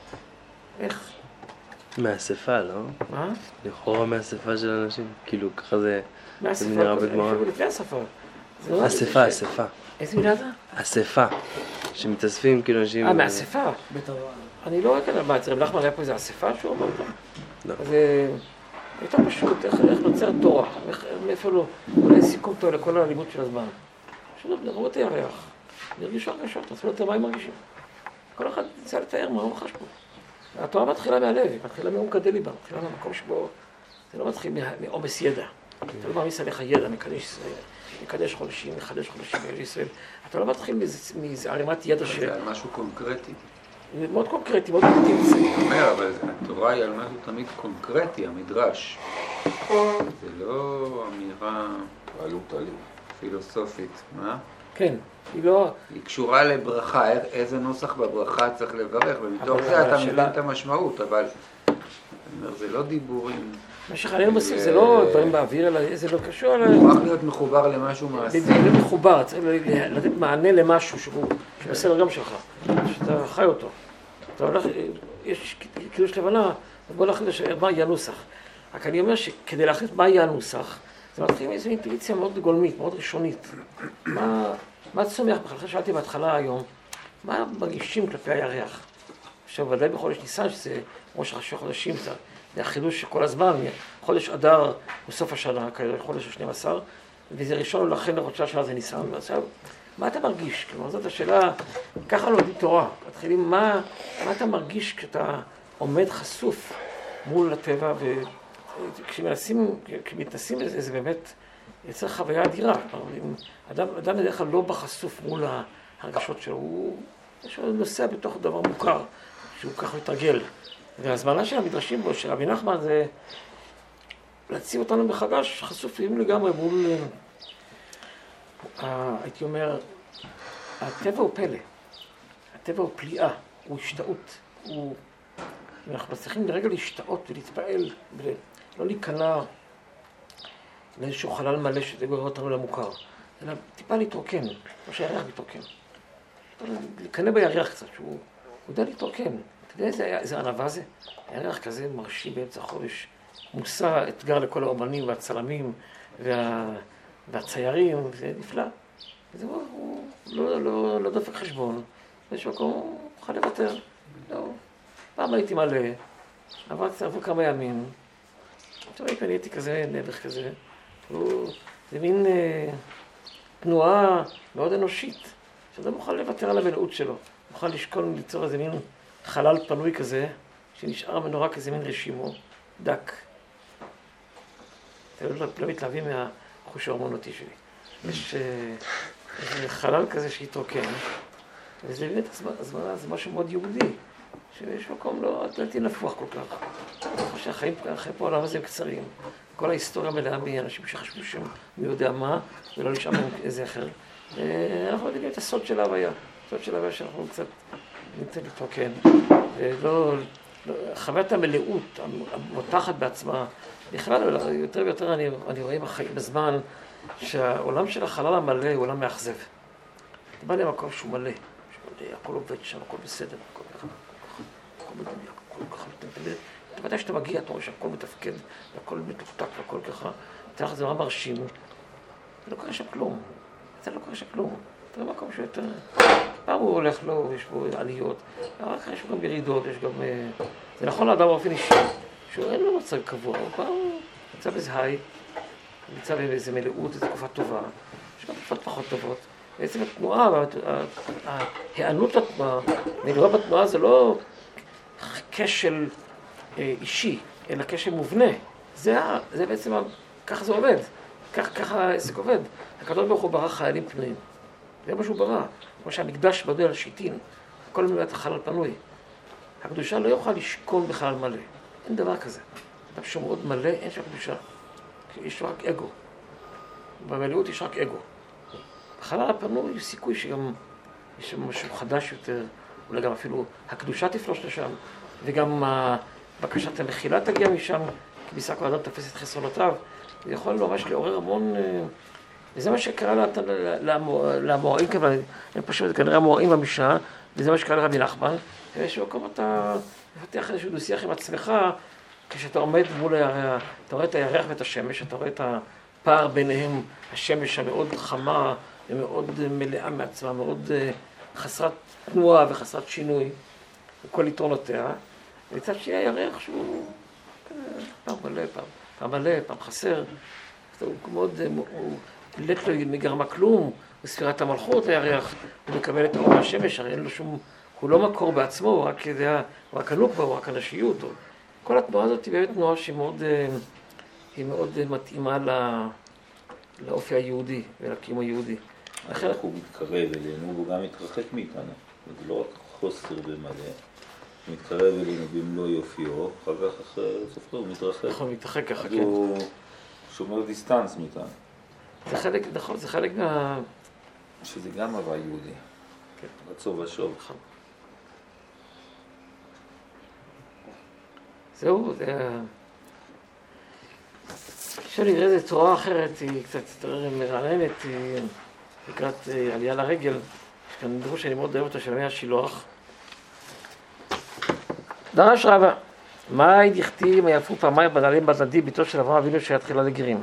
איך? מהאספה, לא? מה? לכאורה מהאספה של אנשים, כאילו ככה זה... מהאספה, נראה בגמרא. אפילו לפני האספה. זה לא- אספה, אספה. איזה מילה זה? אספה. שמתאספים כאילו אנשים... אה, מהאספה. בית הרב. אני לא רואה כאן, מה, אצל רב נחמן היה פה איזה אספה שהוא אמר אותה? לא. אז זה יותר פשוט, איך איך נוצר תורה, איך- מאיפה לא, אולי סיכום טוב לכל הלימוד של הזמן. פשוט ראו את הירח, נרגישו הרגשות, רצו לתאר מה הם מרגישים. כל אחד ניסה לתאר מה הוא חש פה. התורה מתחילה מהלב, היא מתחילה מעומקא דליבא, מתחילה מהמקום שבו זה לא מתחיל מה- מעומס ידע. אתה לא מעמיס עליך ידע, מקדש ישראל, מקדש חודשים, מחדש חודשים בארץ ישראל. אתה לא מתחיל מאיזה- מאיזה ערימת ידע ש... זה על משהו קונקרטי. זה מאוד קונקרטי, מאוד אינטנסיבי. אני אומר, אבל התורה היא על משהו תמיד קונקרטי, המדרש. זה לא אמירה עלות עלים. פילוסופית, מה? כן, היא לא... היא קשורה לברכה, איך- איזה נוסח בברכה צריך לברך, ומתוך אבל- זה אבל אתה השאלה- מבין את המשמעות, אבל אני אומר, זה לא דיבורים. מה שחיילים עושים זה לא דברים באוויר, אלא זה לא קשור, אלא... הוא מוכרח להיות מחובר למשהו מעשי. זה לא מחובר, צריך ל- ל- לתת מענה למשהו שהוא בסדר גם שלך, שאתה חי אותו. אתה הולך, יש קידוש לבנה, אז בוא נחליט מה יהיה הנוסח. רק אני אומר שכדי להחליט מה יהיה הנוסח, זה מתחיל מאיזו אינטואיציה מאוד גולמית, מאוד ראשונית. מה, מה צומח בכלל? אחרי שאלתי בהתחלה היום, מה מרגישים כלפי הירח? עכשיו, ודאי בחודש ניסן, שזה ראש ראשי חודשים, זה זה החידוש שכל הזמן, חודש אדר בסוף השנה, חודש ה-שנים עשר, וזה ראשון, לכן לחודשי השנה זה ניסן. עכשיו, מה אתה מרגיש? כלומר, זאת השאלה, ככה לומדים תורה. מתחילים, מה, מה אתה מרגיש כשאתה עומד חשוף מול הטבע, וכשמנסים, כשמתנסים לזה, זה באמת יצר חוויה אדירה. כלומר, אדם, אדם בדרך כלל לא בחשוף מול ההרגשות שלו, הוא יש לו נוסע בתוך דבר מוכר, שהוא ככה מתרגל. והזמנה של המדרשים בו, של רבי נחמן, זה להציב אותנו מחדש, חשופים לגמרי מול, אה, הייתי אומר, הטבע הוא פלא, הטבע הוא פליאה, הוא השתאות, הוא... אנחנו מצליחים לרגע להשתאות ולהתפעל, ולא להיכנע לאיזשהו חלל מלא שזה גורר אותנו למוכר, אלא טיפה להתרוקן, כמו שהירח מתרוקן. להיכנע בירח קצת, שהוא יודע להתרוקן. אתה יודע איזה, איזה ענווה זה? הירח כזה מרשים באמצע החודש, מושא אתגר לכל האומנים והצלמים וה... והציירים, זה נפלא. וזה הוא, הוא לא, לא, לא דופק חשבון, באיזשהו מקום הוא מוכן לוותר. לא. פעם הייתי מלא, עברו עברו כמה ימים, עכשיו הייתי נהייתי כזה, נערך כזה. הוא, זה מין אה, תנועה מאוד אנושית, שאתה מוכן לוותר על המלאות שלו. מוכן לשקול ליצור איזה מין חלל פנוי כזה, שנשאר ממנו רק איזה מין רשימו, דק. אתם לא, לא מתלהבים מהחוש ההורמונותי שלי. יש אה, חלל כזה שהתרוקן, וזה באמת הזמנה, זה משהו מאוד יהודי, שיש מקום לא אטלטי נפוח כל כך. אני חושב שהחיים פה העולם הזה הם קצרים. כל ההיסטוריה מלאה מאנשים שחשבו שהם מי יודע מה, ולא נשאר מהם איזה אחר. אנחנו יודעים את הסוד של ההוויה. הסוד של ההוויה שאנחנו קצת ניתן להתרוקן. ולא... חוויית המלאות, המותחת בעצמה, בכלל, יותר ויותר אני, אני רואה בחיים בזמן שהעולם של החלל המלא הוא עולם מאכזב. אתה בא למקום שהוא מלא, שהוא מלא, הכל עובד שם, הכל בסדר, הכל ככה, הכל מדויק, הכל ככה מתפקד. אתה ודאי שאתה מגיע, אתה רואה שהכל מתפקד, הכל מתוקתק והכל ככה, אתה רואה, זה נורא מרשים, ולא קורה שם כלום, זה לא קורה שם כלום. אתה רואה מקום שיותר... פעם הוא הולך לו, יש בו עליות, אבל אחרי יש גם ירידות, יש גם... זה נכון לאדם באופן אישי, שהוא אין לו מצב קבוע, הוא פעם נמצא באיזה היי, נמצא באיזה מלאות, איזו תקופה טובה, יש גם תקופות פחות טובות. בעצם התנועה, ההיענות לתנועה, מלואה בתנועה זה לא כשל אישי, אלא כשל מובנה. זה, זה בעצם, ככה זה עובד, ככה העסק עובד. הקדוש ברוך הוא ברא חיילים פנויים. זה מה שהוא ברא. כמו שהמקדש בנוי על שיטין, הכל מלאת חלל פנוי. הקדושה לא יוכל לשכון בחלל מלא. אין דבר כזה. אדם שהוא מאוד מלא, אין שם קדושה. יש רק אגו. במלאות יש רק אגו. בחלל הפנוי יש סיכוי שגם יש שם משהו חדש יותר, אולי גם אפילו הקדושה תפלוש לשם, וגם בקשת המחילה תגיע משם, כי בסך הכל אדם תופס את חסרונותיו. זה יכול ממש לעורר המון... וזה מה שקרה למוארים, הם פשוט כנראה המוארים במשנה, וזה מה שקרה לרבי נחמן. באיזשהו מקום אתה מפתח איזשהו דו-שיח עם עצמך, כשאתה עומד מול הירח, אתה רואה את הירח ואת השמש, אתה רואה את הפער ביניהם, השמש המאוד חמה ומאוד מלאה מעצמה, מאוד חסרת תנועה וחסרת שינוי, וכל יתרונותיה, וצד שיהיה הירח שהוא פעם מלא, פעם, פעם מלא, פעם חסר, הוא מאוד, הוא לט לא מגרמה כלום, הוא ספירת המלכות הירח, הוא מקבל את האור מהשמש, הרי אין לו שום, הוא לא מקור בעצמו, הוא רק, יודע, הוא רק הנוקבה, הוא רק הנשיות, כל התנועה הזאת היא באמת תנועה שהיא מאוד, היא מאוד מתאימה לאופי היהודי ולקיום היהודי. אחר הוא מתקרב אלינו והוא גם מתרחק מאיתנו. זה לא רק חוסר במלא, הוא מתקרב אלינו במלוא יופיו, אחר כך אחרי סופו הוא מתרחק. נכון, הוא מתרחק ככה, כן. הוא שומר דיסטנס מאיתנו. זה חלק, נכון, זה חלק מה... שזה גם הווה יהודי. כן. רצו ושוב. נכון. זהו, זה... אפשר לראה איזו תורה אחרת, היא קצת יותר מרעננת, היא לקראת עלייה לרגל. יש כאן דרוש שאני מאוד אוהב אותה של ימי השילוח. דרש רבא, מה דכתיב מה יפו פעמיים בנעלים בת נדיב ביתו של אברהם אבינו שהיה תחילה לגרים?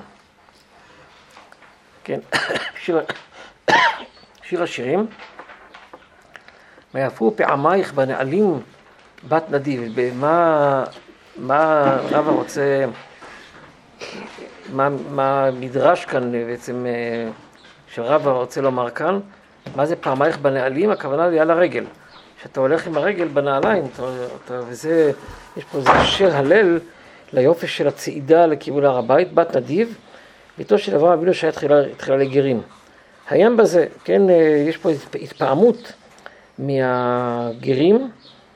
כן, שיר, שיר השירים. מה יפו פעמייך בנעלים בת נדיב. במה מה רבא רוצה, מה, מה מדרש כאן בעצם שרבא רוצה לומר כאן? מה זה פעמייך בנעלים? הכוונה לי על הרגל. שאתה הולך עם הרגל בנעליים, אתה, אתה, וזה, יש פה איזה שיר הלל ליופי של הצעידה לכיוון הר הבית, בת נדיב, ביתו של אברהם אבינו שהיה תחילה, תחילה לגרים. הים בזה, כן, יש פה התפעמות מהגרים,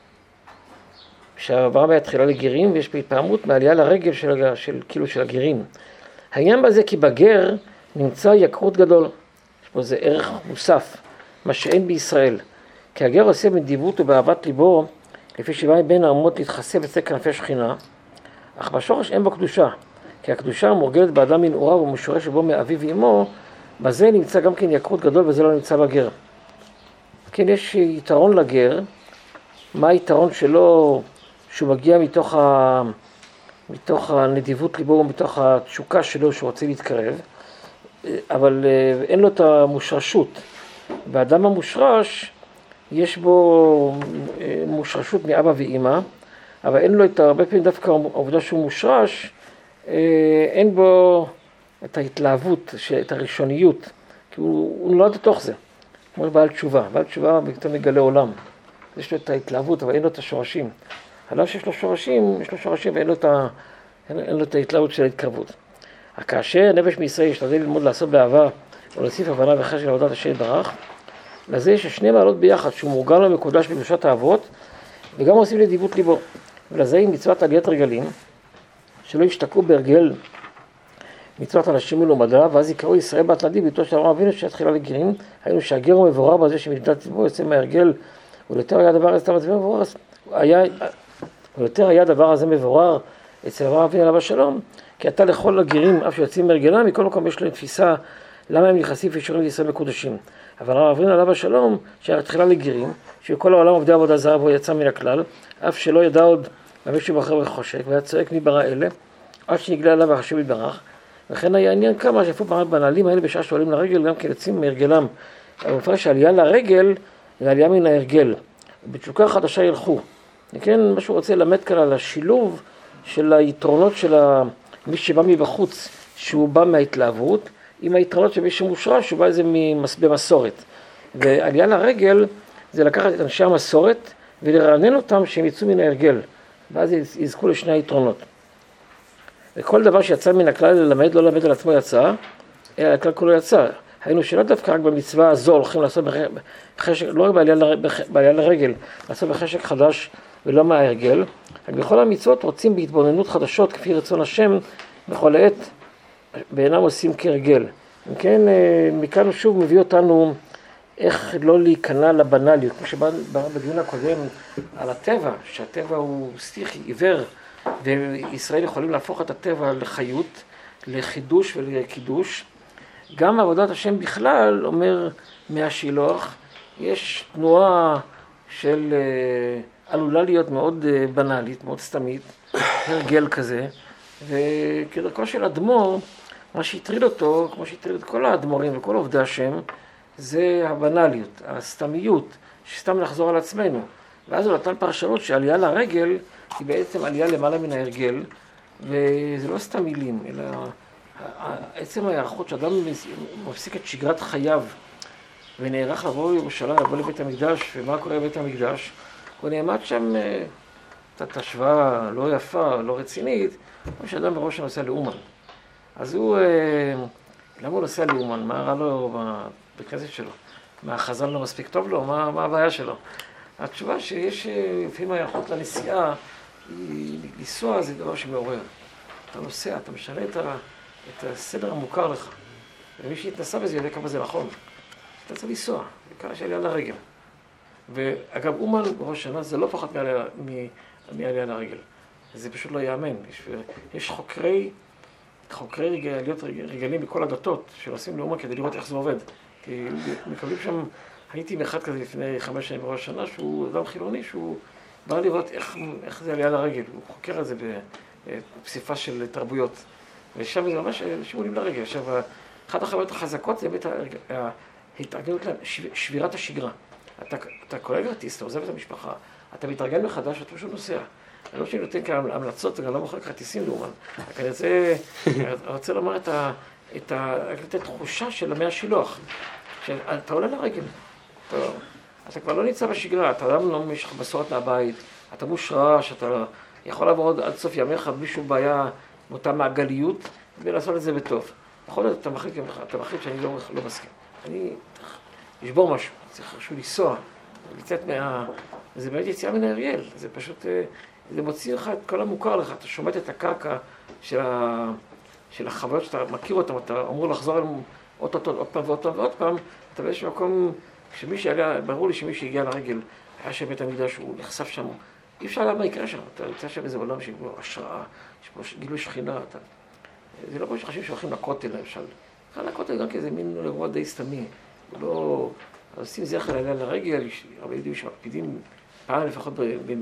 שאברהם היה תחילה לגרים, ויש פה התפעמות מעלייה לרגל של, של, כאילו של הגרים. הים בזה כי בגר נמצא יקרות גדול. יש פה איזה ערך מוסף, מה שאין בישראל. כי הגר עושה בנדיבות ובאהבת ליבו, לפי שבא בין האומות להתחסה בצק כנפי שכינה, אך בשורש אין בו קדושה. כי הקדושה מורגלת באדם מנעוריו ומשורש שבו מאביו ואמו, בזה נמצא גם כן יקרות גדול וזה לא נמצא בגר. כן, יש יתרון לגר. מה היתרון שלו? שהוא מגיע מתוך, ה... מתוך הנדיבות ליבו ומתוך התשוקה שלו שהוא רוצה להתקרב, אבל אין לו את המושרשות. באדם המושרש יש בו מושרשות מאבא ואמא, אבל אין לו את הרבה פעמים דווקא העובדה שהוא מושרש, אין בו את ההתלהבות, את הראשוניות, כי הוא, הוא נולד לתוך זה, כמו בעל תשובה. בעל תשובה אתה מגלה עולם, יש לו את ההתלהבות אבל אין לו את השורשים. עליו שיש לו שורשים, יש לו שורשים ואין לו את, ה... אין, אין לו את ההתלהבות של ההתקרבות. כאשר נפש מישראל ישתדל ללמוד לעשות באהבה או להוסיף הבנה וחשק לעבודת השם יתברך, לזה יש שני מעלות ביחד, שהוא מורגל ומקודש בקדושת האבות, וגם עושים לדיבות ליבו. ולזה היא מצוות עליית רגלים, שלא ישתקעו בהרגל מצוות אנשים מלומדה, ואז יקראו ישראל בת נדיב ביתו של אברהם אבינו שהיה תחילה לגרים, היינו שהגר הוא מבורר בזה שמדידת ליבו יוצא מהרגל, וליותר היה דבר הזה מבורר, היה, וליותר היה דבר הזה מבורר אצל אברהם אבינו עליו השלום, כי אתה לכל הגרים, אף שיוצאים מהרגלם, מכל מקום יש להם תפיסה למה הם נכנסים וישורים לישראל מקודשים. אבל אברהם אבינו עליו השלום, שהיה תחילה לגרים, שכל העולם עובדי עבודה זרה והוא יצא מן הכלל, אף שלא ידע עוד מה שבחר וחושק, והיה צועק מי ברא אלה, עד שנגלה עליו החשוב יתברך. וכן היה עניין כמה שיפו פעם בנעלים האלה בשעה שעולים לרגל, גם כן יוצאים מהרגלם. המפרש העלייה לרגל זה עלייה מן ההרגל. בתשוקה חדשה ילכו. וכן, מה שהוא רוצה ללמד כאן על השילוב של היתרונות של מי שבא מבחוץ, שהוא בא מההתלהבות, עם היתרונות של מי שמושרש, שהוא בא איזה במסורת. ועלייה לרגל זה לקחת את אנשי המסורת ולרענן אותם שהם יצאו מן ההרגל. ואז יזכו לשני היתרונות. וכל דבר שיצא מן הכלל ללמד, לא ללמד על עצמו יצא, אלא הכלל כולו יצא. היינו שלא דווקא רק במצווה הזו הולכים לעשות בחשק, לא רק בעלייה לרגל, לעשות בחשק חדש ולא מההרגל, רק בכל המצוות רוצים בהתבוננות חדשות כפי רצון השם, בכל עת ואינם עושים כהרגל. אם כן, מכאן שוב מביא אותנו איך לא להיכנע לבנליות, כמו שבא בדיון הקודם על הטבע, שהטבע הוא סטיחי, עיוור, וישראל יכולים להפוך את הטבע לחיות, לחידוש ולקידוש. גם עבודת השם בכלל, אומר מהשילוח, יש תנועה של עלולה להיות מאוד בנאלית, מאוד סתמית, הרגל כזה, וכדרכו של אדמו"ר, מה שהטריד אותו, כמו שהטריד את כל האדמו"רים וכל עובדי השם, זה הבנאליות, הסתמיות, שסתם לחזור על עצמנו. ואז הוא נתן פרשנות שעלייה לרגל היא בעצם עלייה למעלה מן ההרגל, וזה לא סתם מילים, אלא עצם ההיערכות שאדם מפסיק את שגרת חייו ונערך לבוא לירושלים, לבוא לבית המקדש, ומה קורה בבית המקדש, הוא נעמד שם את השוואה לא יפה, לא רצינית, כמו שאדם בראש נוסע לאומן. אז הוא, למה הוא נוסע לאומן? מה רע לו בבית כנסת שלו? מה, החזן לא מספיק טוב לו? מה, מה הבעיה שלו? התשובה שיש לפעמים ההיערכות לנסיעה, לנסוע זה דבר שמעורר. אתה נוסע, אתה משנה את, ה, את הסדר המוכר לך. ומי שהתנסה בזה יודע כמה זה נכון. אתה צריך לנסוע, וכאן יש עלייה לרגל. ואגב, אומן בראש שנה זה לא פחות מעלייה לרגל. זה פשוט לא יאמן. יש, יש חוקרי, חוקרי רגליות, רגלים בכל הדתות שנוסעים לאומן כדי לראות איך זה עובד. כי מקבלים שם, הייתי מאחד כזה לפני חמש שנים בראש שנה, שהוא אדם חילוני, שהוא בא לראות איך, איך זה עלייה לרגל. הוא חוקר את זה בפסיפה של תרבויות. ושם זה ממש שימונים לרגל. עכשיו, אחת החוויות החזקות זה באמת ההתארגנות להם, שבירת השגרה. אתה, אתה קולג כרטיס, אתה עוזב את המשפחה, אתה מתארגן מחדש, אתה פשוט נוסע. אני לא שאני נותן כאן המלצות, וגם לא מוכר כרטיסים לאומן. אני רוצה, רוצה לומר את ה... את ה... לתת תחושה של ימי השילוח. שאתה עולה לרגל. אתה, אתה כבר לא נמצא בשגרה, אתה אדם לא משך מסורת מהבית, אתה מושרש, אתה יכול לעבור עד סוף ימיך בלי שום בעיה מאותה מעגליות, ולעשות את זה בטוב. בכל זאת, אתה מחליט, אתה מחליט שאני לא, לא מסכים. אני אשבור משהו, צריך משהו לנסוע, לצאת מה... זה באמת יציאה מן ההרגל, זה פשוט, זה מוציא לך את כל המוכר לך, אתה שומט את הקרקע של, ה... של החוויות שאתה מכיר אותם, אתה אמור לחזור אליהם עוד פעם ועוד פעם ועוד פעם ועוד פעם, אתה באיזשהו מקום, כשמי שעליה, ברור לי שמי שהגיע לרגל, היה שם בית המקדש, הוא נחשף שם, אי אפשר לדעת מה יקרה שם, אתה יוצא שם איזה עולם שיש בו השראה, יש בו גילוי שכינה, אתה... זה לא כמו שחשים שהולכים לכותל, למשל. כאן לכותל גם כאיזה מין אירוע די סתמי. לא... עושים זכר עליה לרגל, הרבה יודעים שמקפידים פעם לפחות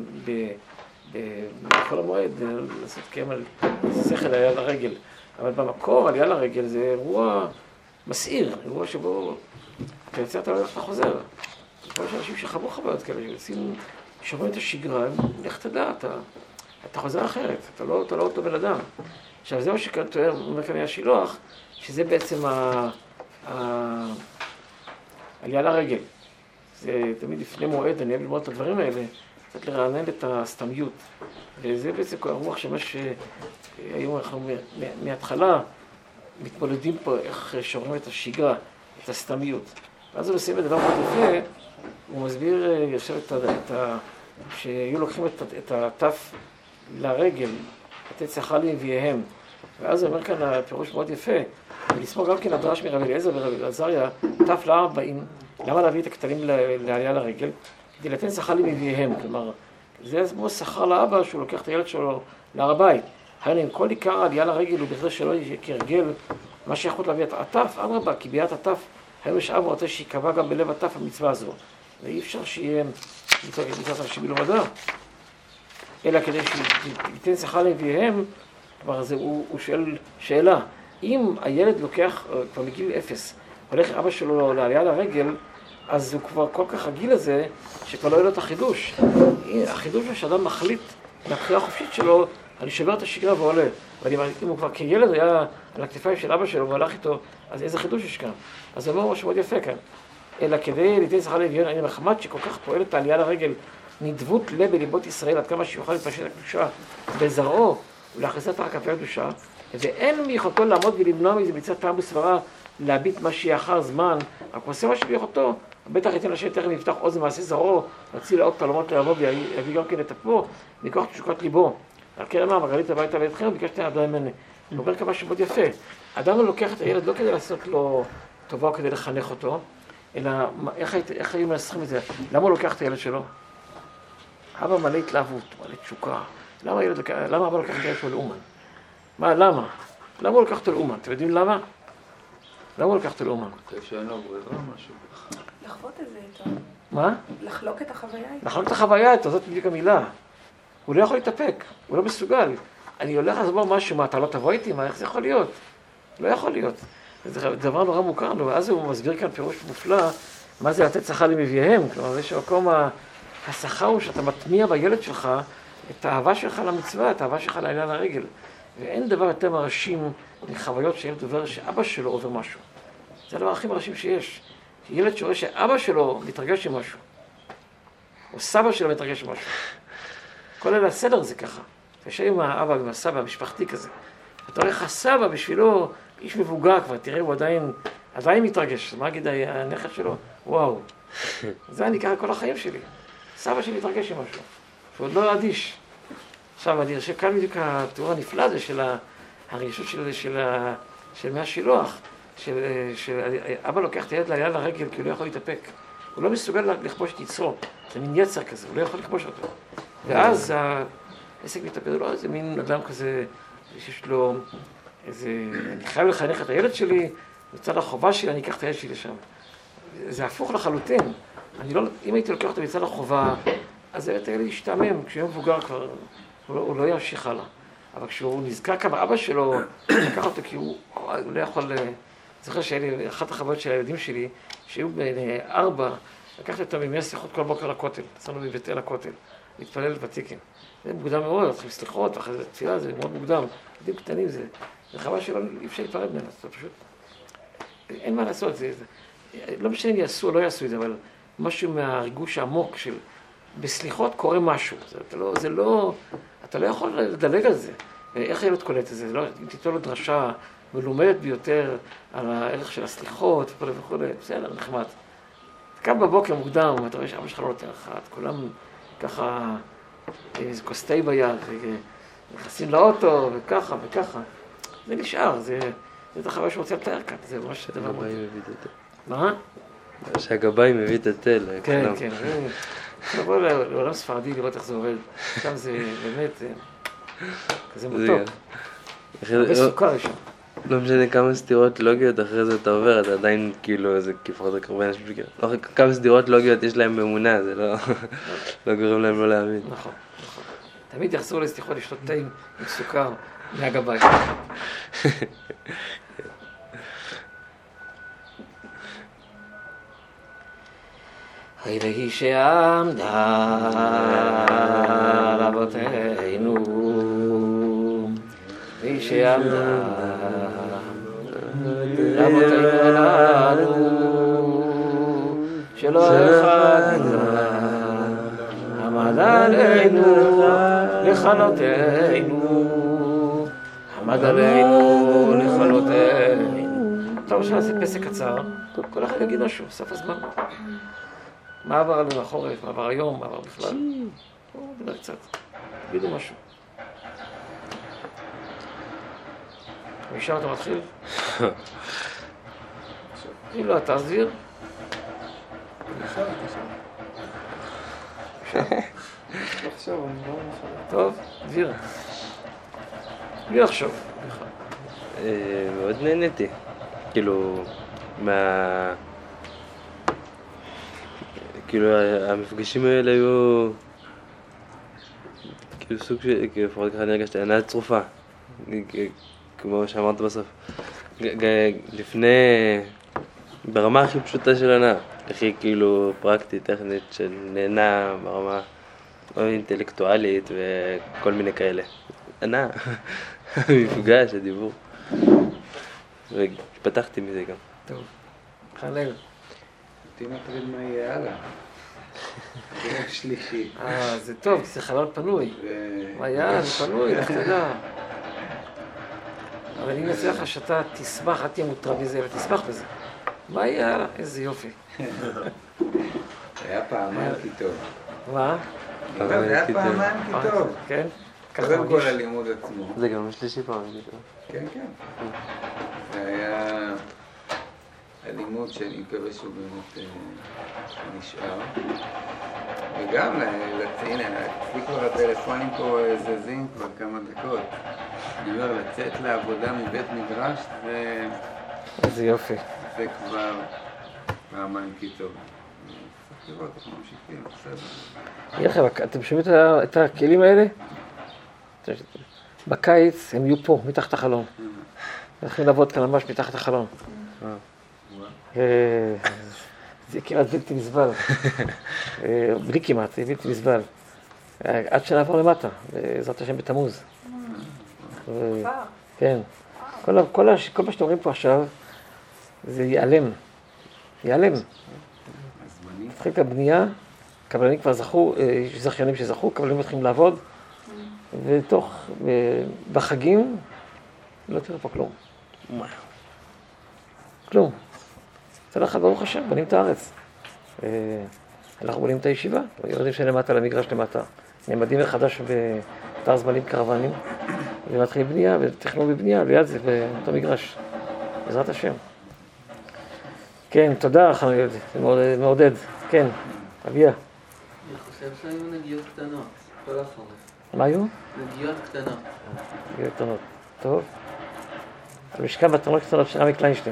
בכל המועד, לעשות קיים על זכר עליה לרגל. אבל במקור, עליה לרגל זה אירוע מסעיר, אירוע שבו אתה יוצא, אתה לא הולך לחוזר. יש אנשים שחוו חוויות כאלה, שיוצאים, שומעים את השגרה, לך תדע, אתה, אתה חוזר אחרת, אתה לא, אתה לא אותו בן אדם. עכשיו, זה מה שכאן תואר, אומר כאן השילוח, שזה בעצם ה... ה... עלייה לרגל. זה תמיד לפני מועד, אני אוהב ללמוד את הדברים האלה, קצת לרענן את הסתמיות. וזה בעצם הרוח שמה שהיום אנחנו מההתחלה מתמודדים פה איך שומרים את השגרה, את הסתמיות. ואז הוא מסיים בדבר מאוד יפה, הוא מסביר עכשיו את ה... את ה... שהיו לוקחים את, את הטף לרגל, לתת שכר לנביאיהם. ואז הוא אומר כאן הפירוש מאוד יפה, ולסמור גם כן הדרש מרבי אליעזר ורבי אלעזריה, טף לארבעים, למה להביא את הקטנים לעלייה לרגל? כדי לתת שכר לנביאיהם, כלומר, זה כמו שכר לאבא שהוא לוקח את הילד שלו להר הבית. היינו, עם כל עיקר העלייה לרגל הוא בכדי שלא יהיה כרגל, מה שיכול להביא את הטף, אדרבה, כי ביאת הטף, היום יש אבא רוצה שיקבע גם בלב הטף המצווה הזו. ואי אפשר שיהיה מצוות אנשים בלא מדע. אלא כדי שייתן שכר לנביאיהם, כבר זה, הוא, הוא שואל שאלה, אם הילד לוקח, כבר מגיל אפס, הולך אבא שלו לעלייה לרגל, אז הוא כבר כל כך רגיל לזה, שכבר לא יהיה לו את החידוש. החידוש הוא שאדם מחליט מהבחירה החופשית שלו, אני שובר את השגרה ועולה. ואם הוא כבר כילד היה על הכתפיים של אבא שלו והלך איתו, אז איזה חידוש יש כאן? אז זה לא משהו מאוד יפה כאן. אלא כדי ליתן שכר לנביאיהם, אני מחמד שכל כך פועלת העלייה לרגל, נדבות לב בליבות ישראל, עד כמה שיוכל להתפשט הקדושה בזרעו, ולהכניסת הרקפי הקדושה, ואין מיכולתו לעמוד ולמנוע מזה מצד טעם וסברה להביט מה שיהיה אחר זמן, רק הוא עושה מה שביכולתו, בטח ייתן לשם תכף יפתח עוז מעשה זרעו, להציל לעוד תלומות ליבוא ויביא גם כן את אפו, מכוח תשוקת ליבו. על כן אמר, מרגלית הביתה ואתכם, ביקשתם אדם ממני. הוא אומר כמה שמאוד יפה. אדם לא לוקח את הילד לא כדי לעשות לו טובה או כדי לחנך אותו, אלא איך, איך היו מנסחים את זה? למה הוא לוקח את הילד שלו? אבא מלא התלהבות, מלא תשוקה. למה, ילד, למה אבא לוקח את הילד שלו לאומן? מה, למה? למה הוא לקח אותו לאומן? אתם יודעים למה? למה הוא לקח אותו לאומן? שאין לו ברירה משהו. לחוות את זה איתו. מה? לחלוק את החוויה איתו. לחלוק את החוויה איתו, זאת בדיוק המילה. הוא לא יכול להתאפק, הוא לא מסוגל. אני הולך לסבור משהו, מה, אתה לא תבוא איתי? מה, איך זה יכול להיות? לא יכול להיות. זה דבר נורא מוכר לו, ואז הוא מסביר כאן פירוש מופלא, מה זה לתת שכר למביאיהם. כלומר, זה שמקום השכר הוא שאתה מטמיע בילד שלך את האהבה שלך למצווה, את האהבה שלך לעלייה לרגל. ואין דבר יותר מרשים מחוויות שילד עובר שאבא שלו עובר משהו. זה הדבר הכי מרשים שיש. ילד שרואה שאבא שלו מתרגש עם משהו, או סבא שלו מתרגש עם משהו. כל אלה הסדר זה ככה. אתה יושב עם האבא ועם הסבא, המשפחתי כזה. אתה רואה איך הסבא בשבילו איש מבוגר כבר, תראה, הוא עדיין, עדיין מתרגש. מה אגיד הנכד שלו? וואו. זה אני ככה כל החיים שלי. סבא שלי מתרגש עם משהו. שהוא עוד לא אדיש. עכשיו, אני חושב כאן בדיוק התיאור הנפלא הזה של הרגישות של, של, של מי השילוח, של, של אבא לוקח את הילד ליד לרגל כי הוא לא יכול להתאפק. הוא לא מסוגל לכבוש את יצרו. זה מין יצר כזה, הוא לא יכול לכבוש אותו. ואז העסק מתאפק, לא, זה מין אדם כזה, שיש לו איזה, אני חייב לחנך את הילד שלי, מצד החובה שלי, אני אקח את הילד שלי לשם. זה הפוך לחלוטין. אני לא, אם הייתי לוקח אותו מצד החובה, אז הילד האלה ישתעמם, כשהוא יהיה מבוגר כבר, הוא לא, הוא לא ימשיך הלאה. אבל כשהוא נזכר כמה אבא שלו, לקח אותו כי הוא, הוא לא יכול... זוכר שהיה אחת החוויות של הילדים שלי, שהיו בין ארבע, לקחתי אותם בימי שיחות כל בוקר לכותל, נסענו בבית אל לכותל, להתפלל בוותיקין. זה מוקדם מאוד, צריכים סליחות, ואחרי זה תפילה, זה מאוד מוקדם. ילדים קטנים, זה חוויה שלא אי אפשר להיפרד ממנה, זה פשוט... אין מה לעשות, זה... לא משנה אם יעשו או לא יעשו את זה, אבל משהו מהריגוש העמוק של... בסליחות קורה משהו, זה, אתה לא, זה לא... אתה לא יכול לדלג על זה. איך ילד קולט את זה? לא, אם תיתן לו דרשה מלומדת ביותר על הערך של הסליחות וכו' וכו', בסדר, נחמד. קם בבוקר מוקדם, אתה רואה שאבא שלך לא נותן לך, כולם ככה, איזה כוס תה ביד, ונכנסים לאוטו, וככה וככה. זה נשאר, זה... זה החוויה שהוא רוצה לתאר כאן, זה ממש דבר מאוד... שהגבאי מביא את התה. מה? שהגבאי מביא את התה כן, לכולם. כן. לבוא לעולם ספרדי לראות איך זה עובד. שם זה באמת כזה מתוק. הרבה סוכר יש שם. לא משנה כמה סתירות לוגיות אחרי זה אתה עובר, אתה עדיין כאילו, זה כפחות הרבה אנשים שכאילו, לא, כמה סתירות לוגיות יש להם באמונה, זה לא גורם להם לא להאמין. נכון, נכון. תמיד יחזור לסליחות לשתות תה עם סוכר מהגבאי. הרי היא שעמדה רבותינו, היא שעמדה רבותינו לנו, שלא אחד עמד עלינו לכלותנו, עמד עלינו לכלותנו. טוב, שנעשה פסק קצר, כל אחד יגיד משהו, סוף הזמן. מה עבר עלינו החורף, מה עבר היום, מה עבר בכלל? בואו נדבר קצת, תגידו משהו. משם אתה מתחיל? אם לא, אתה אסביר? עכשיו, עכשיו, אני לא חושב. טוב, דביר. בלי לחשוב. מאוד נהניתי. כאילו, מה... כאילו, המפגשים האלה היו... כאילו סוג של... כאילו, לפחות ככה אני הרגשתי, הנאה צרופה. כמו שאמרת בסוף. לפני... ברמה הכי פשוטה של הנאה. הכי כאילו פרקטית, טכנית, של נהנה ברמה או אינטלקטואלית וכל מיני כאלה. הנאה. המפגש, הדיבור. ופתחתי מזה גם. טוב. חלל. אותי מטריד מה יהיה הלאה. זה שלישי. אה, זה טוב, זה חלל פנוי. מה יהיה, זה פנוי, לך תדע. אבל אני מציע לך שאתה תשמח, אל תהיה מוטרד מזה, אבל תשמח בזה. מה יהיה? איזה יופי. היה פעמיים כי טוב. מה? זה היה פעמיים כי טוב. כן? קודם כל הלימוד עצמו. זה גם השלישי פעם. כן, כן. זה היה הלימוד שאני מקווה שהוא באמת נשאר. וגם, הנה, אצלי כבר הטלפונים פה זזים כבר כמה דקות. אני אומר, לצאת לעבודה מבית מדרש זה... איזה יופי. זה כבר פעמיים כי טוב. לראות איך ממשיכים, בסדר. יהיה לכם, אתם שומעים את הכלים האלה? בקיץ הם יהיו פה, מתחת החלון. מתחילים לעבוד כאן ממש מתחת החלון. זה כמעט בלתי נסבל. בלי כמעט, זה בלתי נסבל. עד שנעבור למטה, בעזרת השם בתמוז. כן. כל מה שאתם רואים פה עכשיו, זה ייעלם. ייעלם. התחיל את הבנייה, קבלנים כבר זכו, יש זכיינים שזכו, קבלנים מתחילים לעבוד, ותוך, בחגים, לא תראה פה כלום. כלום. זה לך, ברוך השם, בונים את הארץ. אנחנו בונים את הישיבה, יורדים שלמטה למגרש למטה. נעמדים מחדש באתר זמנים קרוונים, ומתחילים בנייה, ותכנון בבנייה, ליד זה, באותו מגרש. בעזרת השם. כן, תודה, חנויות, זה מעודד. כן, אביה. אני חושב שהיו נגיעות קטנות, כל החורף. מה היו? נגיעות קטנות. נגיעות קטנות, טוב. אתה משכב בתרנות קטנות של רמי קליינשטיין.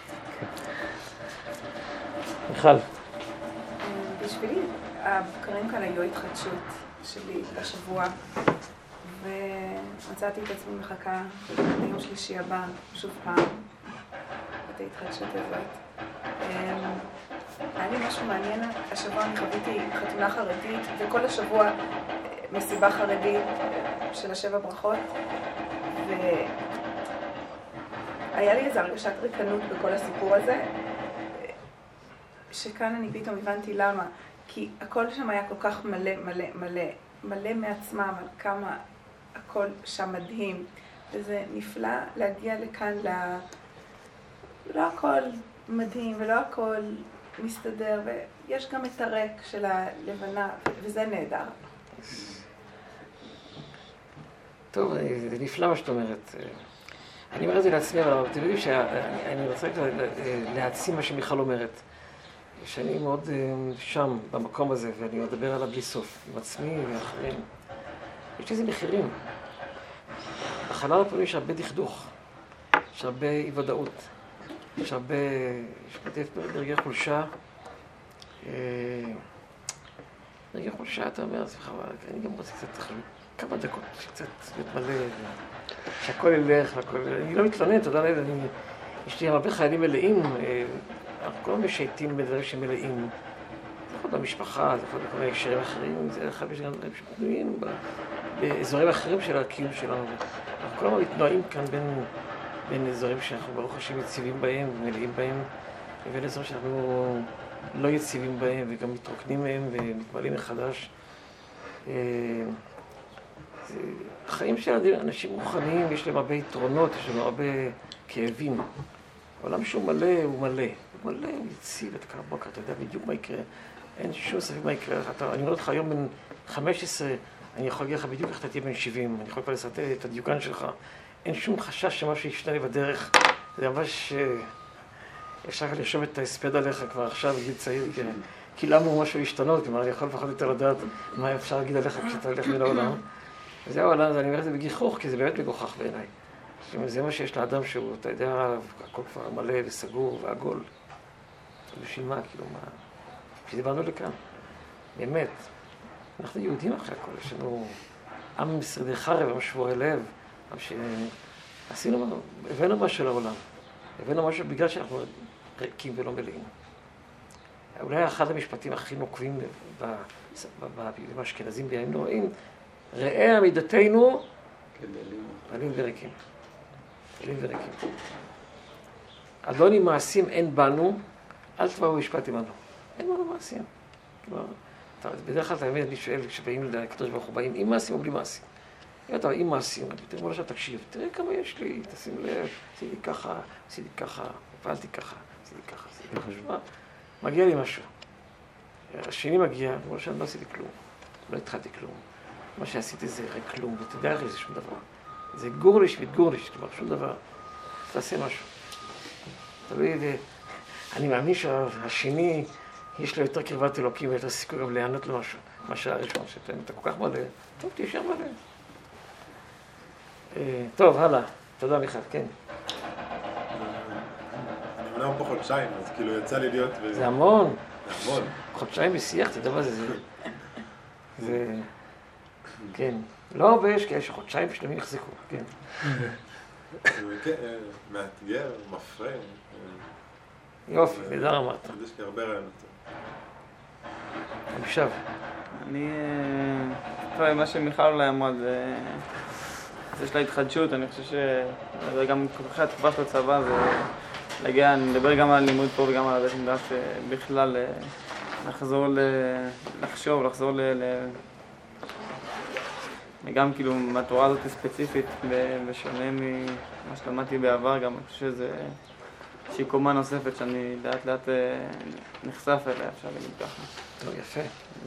מיכל. בשבילי, הבקרים כאן היו התחדשות שלי השבוע, ומצאתי את עצמי מחכה ליום שלישי הבא, שוב פעם, את ההתחדשות הזאת. היה לי משהו מעניין, השבוע אני חוויתי חתונה חרדית, וכל השבוע מסיבה חרדית של השבע ברכות, והיה לי איזו הרגשת ריקנות בכל הסיפור הזה, שכאן אני פתאום הבנתי למה, כי הכל שם היה כל כך מלא, מלא, מלא, מלא מעצמם, על כמה הכל שם מדהים, וזה נפלא להגיע לכאן ל... לא הכל מדהים ולא הכל מסתדר, ויש גם את הריק של הלבנה, וזה נהדר. טוב, זה נפלא מה שאת אומרת. אני אומר את זה לעצמי, אבל אתם יודעים שאני רוצה להעצים מה שמיכל אומרת. שאני מאוד שם, במקום הזה, ואני מדבר עליו בלי סוף, עם עצמי ואחרים. יש לזה מחירים. בחלל הפעמים יש הרבה דכדוך, יש הרבה אי ודאות. יש הרבה, יש ברגעי חולשה, ברגעי חולשה אתה אומר, סליחה, אני גם רוצה קצת, כמה דקות, שקצת להיות מלא, שהכל ילך, והכל, אני לא מתלונן, תודה לאל, אני, יש לי הרבה חיילים מלאים, אנחנו כל הזמן משייטים בדברים שמלאים, זה יכול להיות במשפחה, זה יכול להיות בכל מיני הקשרים אחרים, זה יכול להיות גם דברים שפנויים באזורים אחרים של הקיום שלנו, אנחנו כל הזמן מתנועים כאן בין בין אזורים שאנחנו ברוך השם יציבים בהם ומלאים בהם, לבין אזורים שאנחנו לא יציבים בהם וגם מתרוקנים מהם ומתמלאים מחדש. החיים של אנשים מוכנים, יש להם הרבה יתרונות, יש להם הרבה כאבים. העולם שהוא מלא, הוא מלא. הוא מלא, הוא יציב, אתה קרב בוקר, אתה יודע בדיוק מה יקרה. אין שום סביב מה יקרה. אתה, אני אומר לך היום בן חמש עשרה, אני יכול להגיד לך בדיוק איך אתה תהיה בן שבעים, אני יכול כבר לסרטט את הדיוקן שלך. אין שום חשש שמשהו ישתנה לי בדרך. זה ממש... אפשר לרשום את ההספד עליך כבר עכשיו, בגיל צעיר, כי למה משהו ישתנות, כלומר, אני יכול לפחות יותר לדעת מה אפשר להגיד עליך כשאתה הולך מן העולם. וזה העולם, אני אומר את זה בגיחוך, כי זה באמת מגוחך בעיניי. זה מה שיש לאדם שהוא, אתה יודע, הכל כבר מלא וסגור ועגול. בשביל מה, כאילו, מה... כשדיברנו לכאן, באמת, אנחנו יהודים אחרי הכל, יש לנו עם משרדי חרב, עם שבורי לב, עשינו, הבאנו משהו לעולם, הבאנו משהו בגלל שאנחנו ריקים ולא מלאים. אולי אחד המשפטים הכי נוקבים באשכנזים בימים נוראים, ראה עמידתנו דלים וריקים. דלים וריקים. אדוני מעשים אין בנו, אל תבואו משפט עמנו. אין בנו מעשים. בדרך כלל תמיד אני שואל כשבאים לקדוש ברוך הוא, באים עם מעשים או בלי מעשים? אם אתה עם מעשים, תראה מולה שתקשיב, תראה כמה יש לי, תשים לב, עשיתי ככה, עשיתי ככה, פעלתי ככה, עשיתי ככה, עשיתי ככה. מגיע לי משהו. השני מגיע, מולה שאני לא עשיתי כלום, לא התחלתי כלום. מה שעשיתי זה רק כלום, ואתה יודע איך זה שום דבר. זה גורליש מתגורליש, כלומר שום דבר. תעשה משהו. תלוי, אני מאמין שהשני, יש לו יותר קרבת אלוקים ויותר סיכוי גם לענות לו משהו. מה שהראשון שאתה, אתה כל כך מלא, טוב, תישאר מלא. טוב, הלאה. תודה מיכל, כן. אני מנהל פה חודשיים, אז כאילו יצא לי להיות... זה המון. המון. חודשיים בשיח, אתה יודע מה זה? זה... זה... כן. לא הרבה, יש כאלה שחודשיים שלמים יחזיקו, כן. כן, מאתגר, מפרה. יופי, נדע אמרת. יש לי הרבה רעיונות. עכשיו. אני... טוב, מה שמיכל אולי אמרה זה... יש לה התחדשות, אני חושב שזה גם כל התקופה של הצבא ולהגיע, אני מדבר גם על לימוד פה וגם על בית מדרש בכלל לחזור לחשוב, לחזור ל... וגם כאילו מהתורה הזאת ספציפית בשונה ממה שלמדתי בעבר גם, אני חושב שזה שהיא קומה נוספת שאני לאט לאט נחשף אליה, אפשר להגיד ככה. טוב, יפה.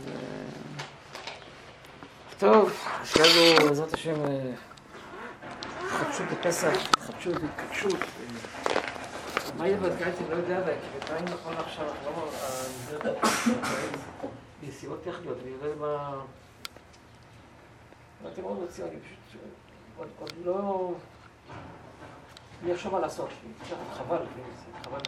טוב, אז כאלו, בעזרת השם, התחדשות בפסח, התחדשות והתקדשות. מה יהיה בדקייתי? לא יודע עליי, כי בינתיים נכון עכשיו, אנחנו לא המסגרת בנסיעות טכניות, אני יודע מה... מה אתם מאוד רוצים, אני פשוט... עוד לא... אני אחשוב מה לעשות, חבל, חבל.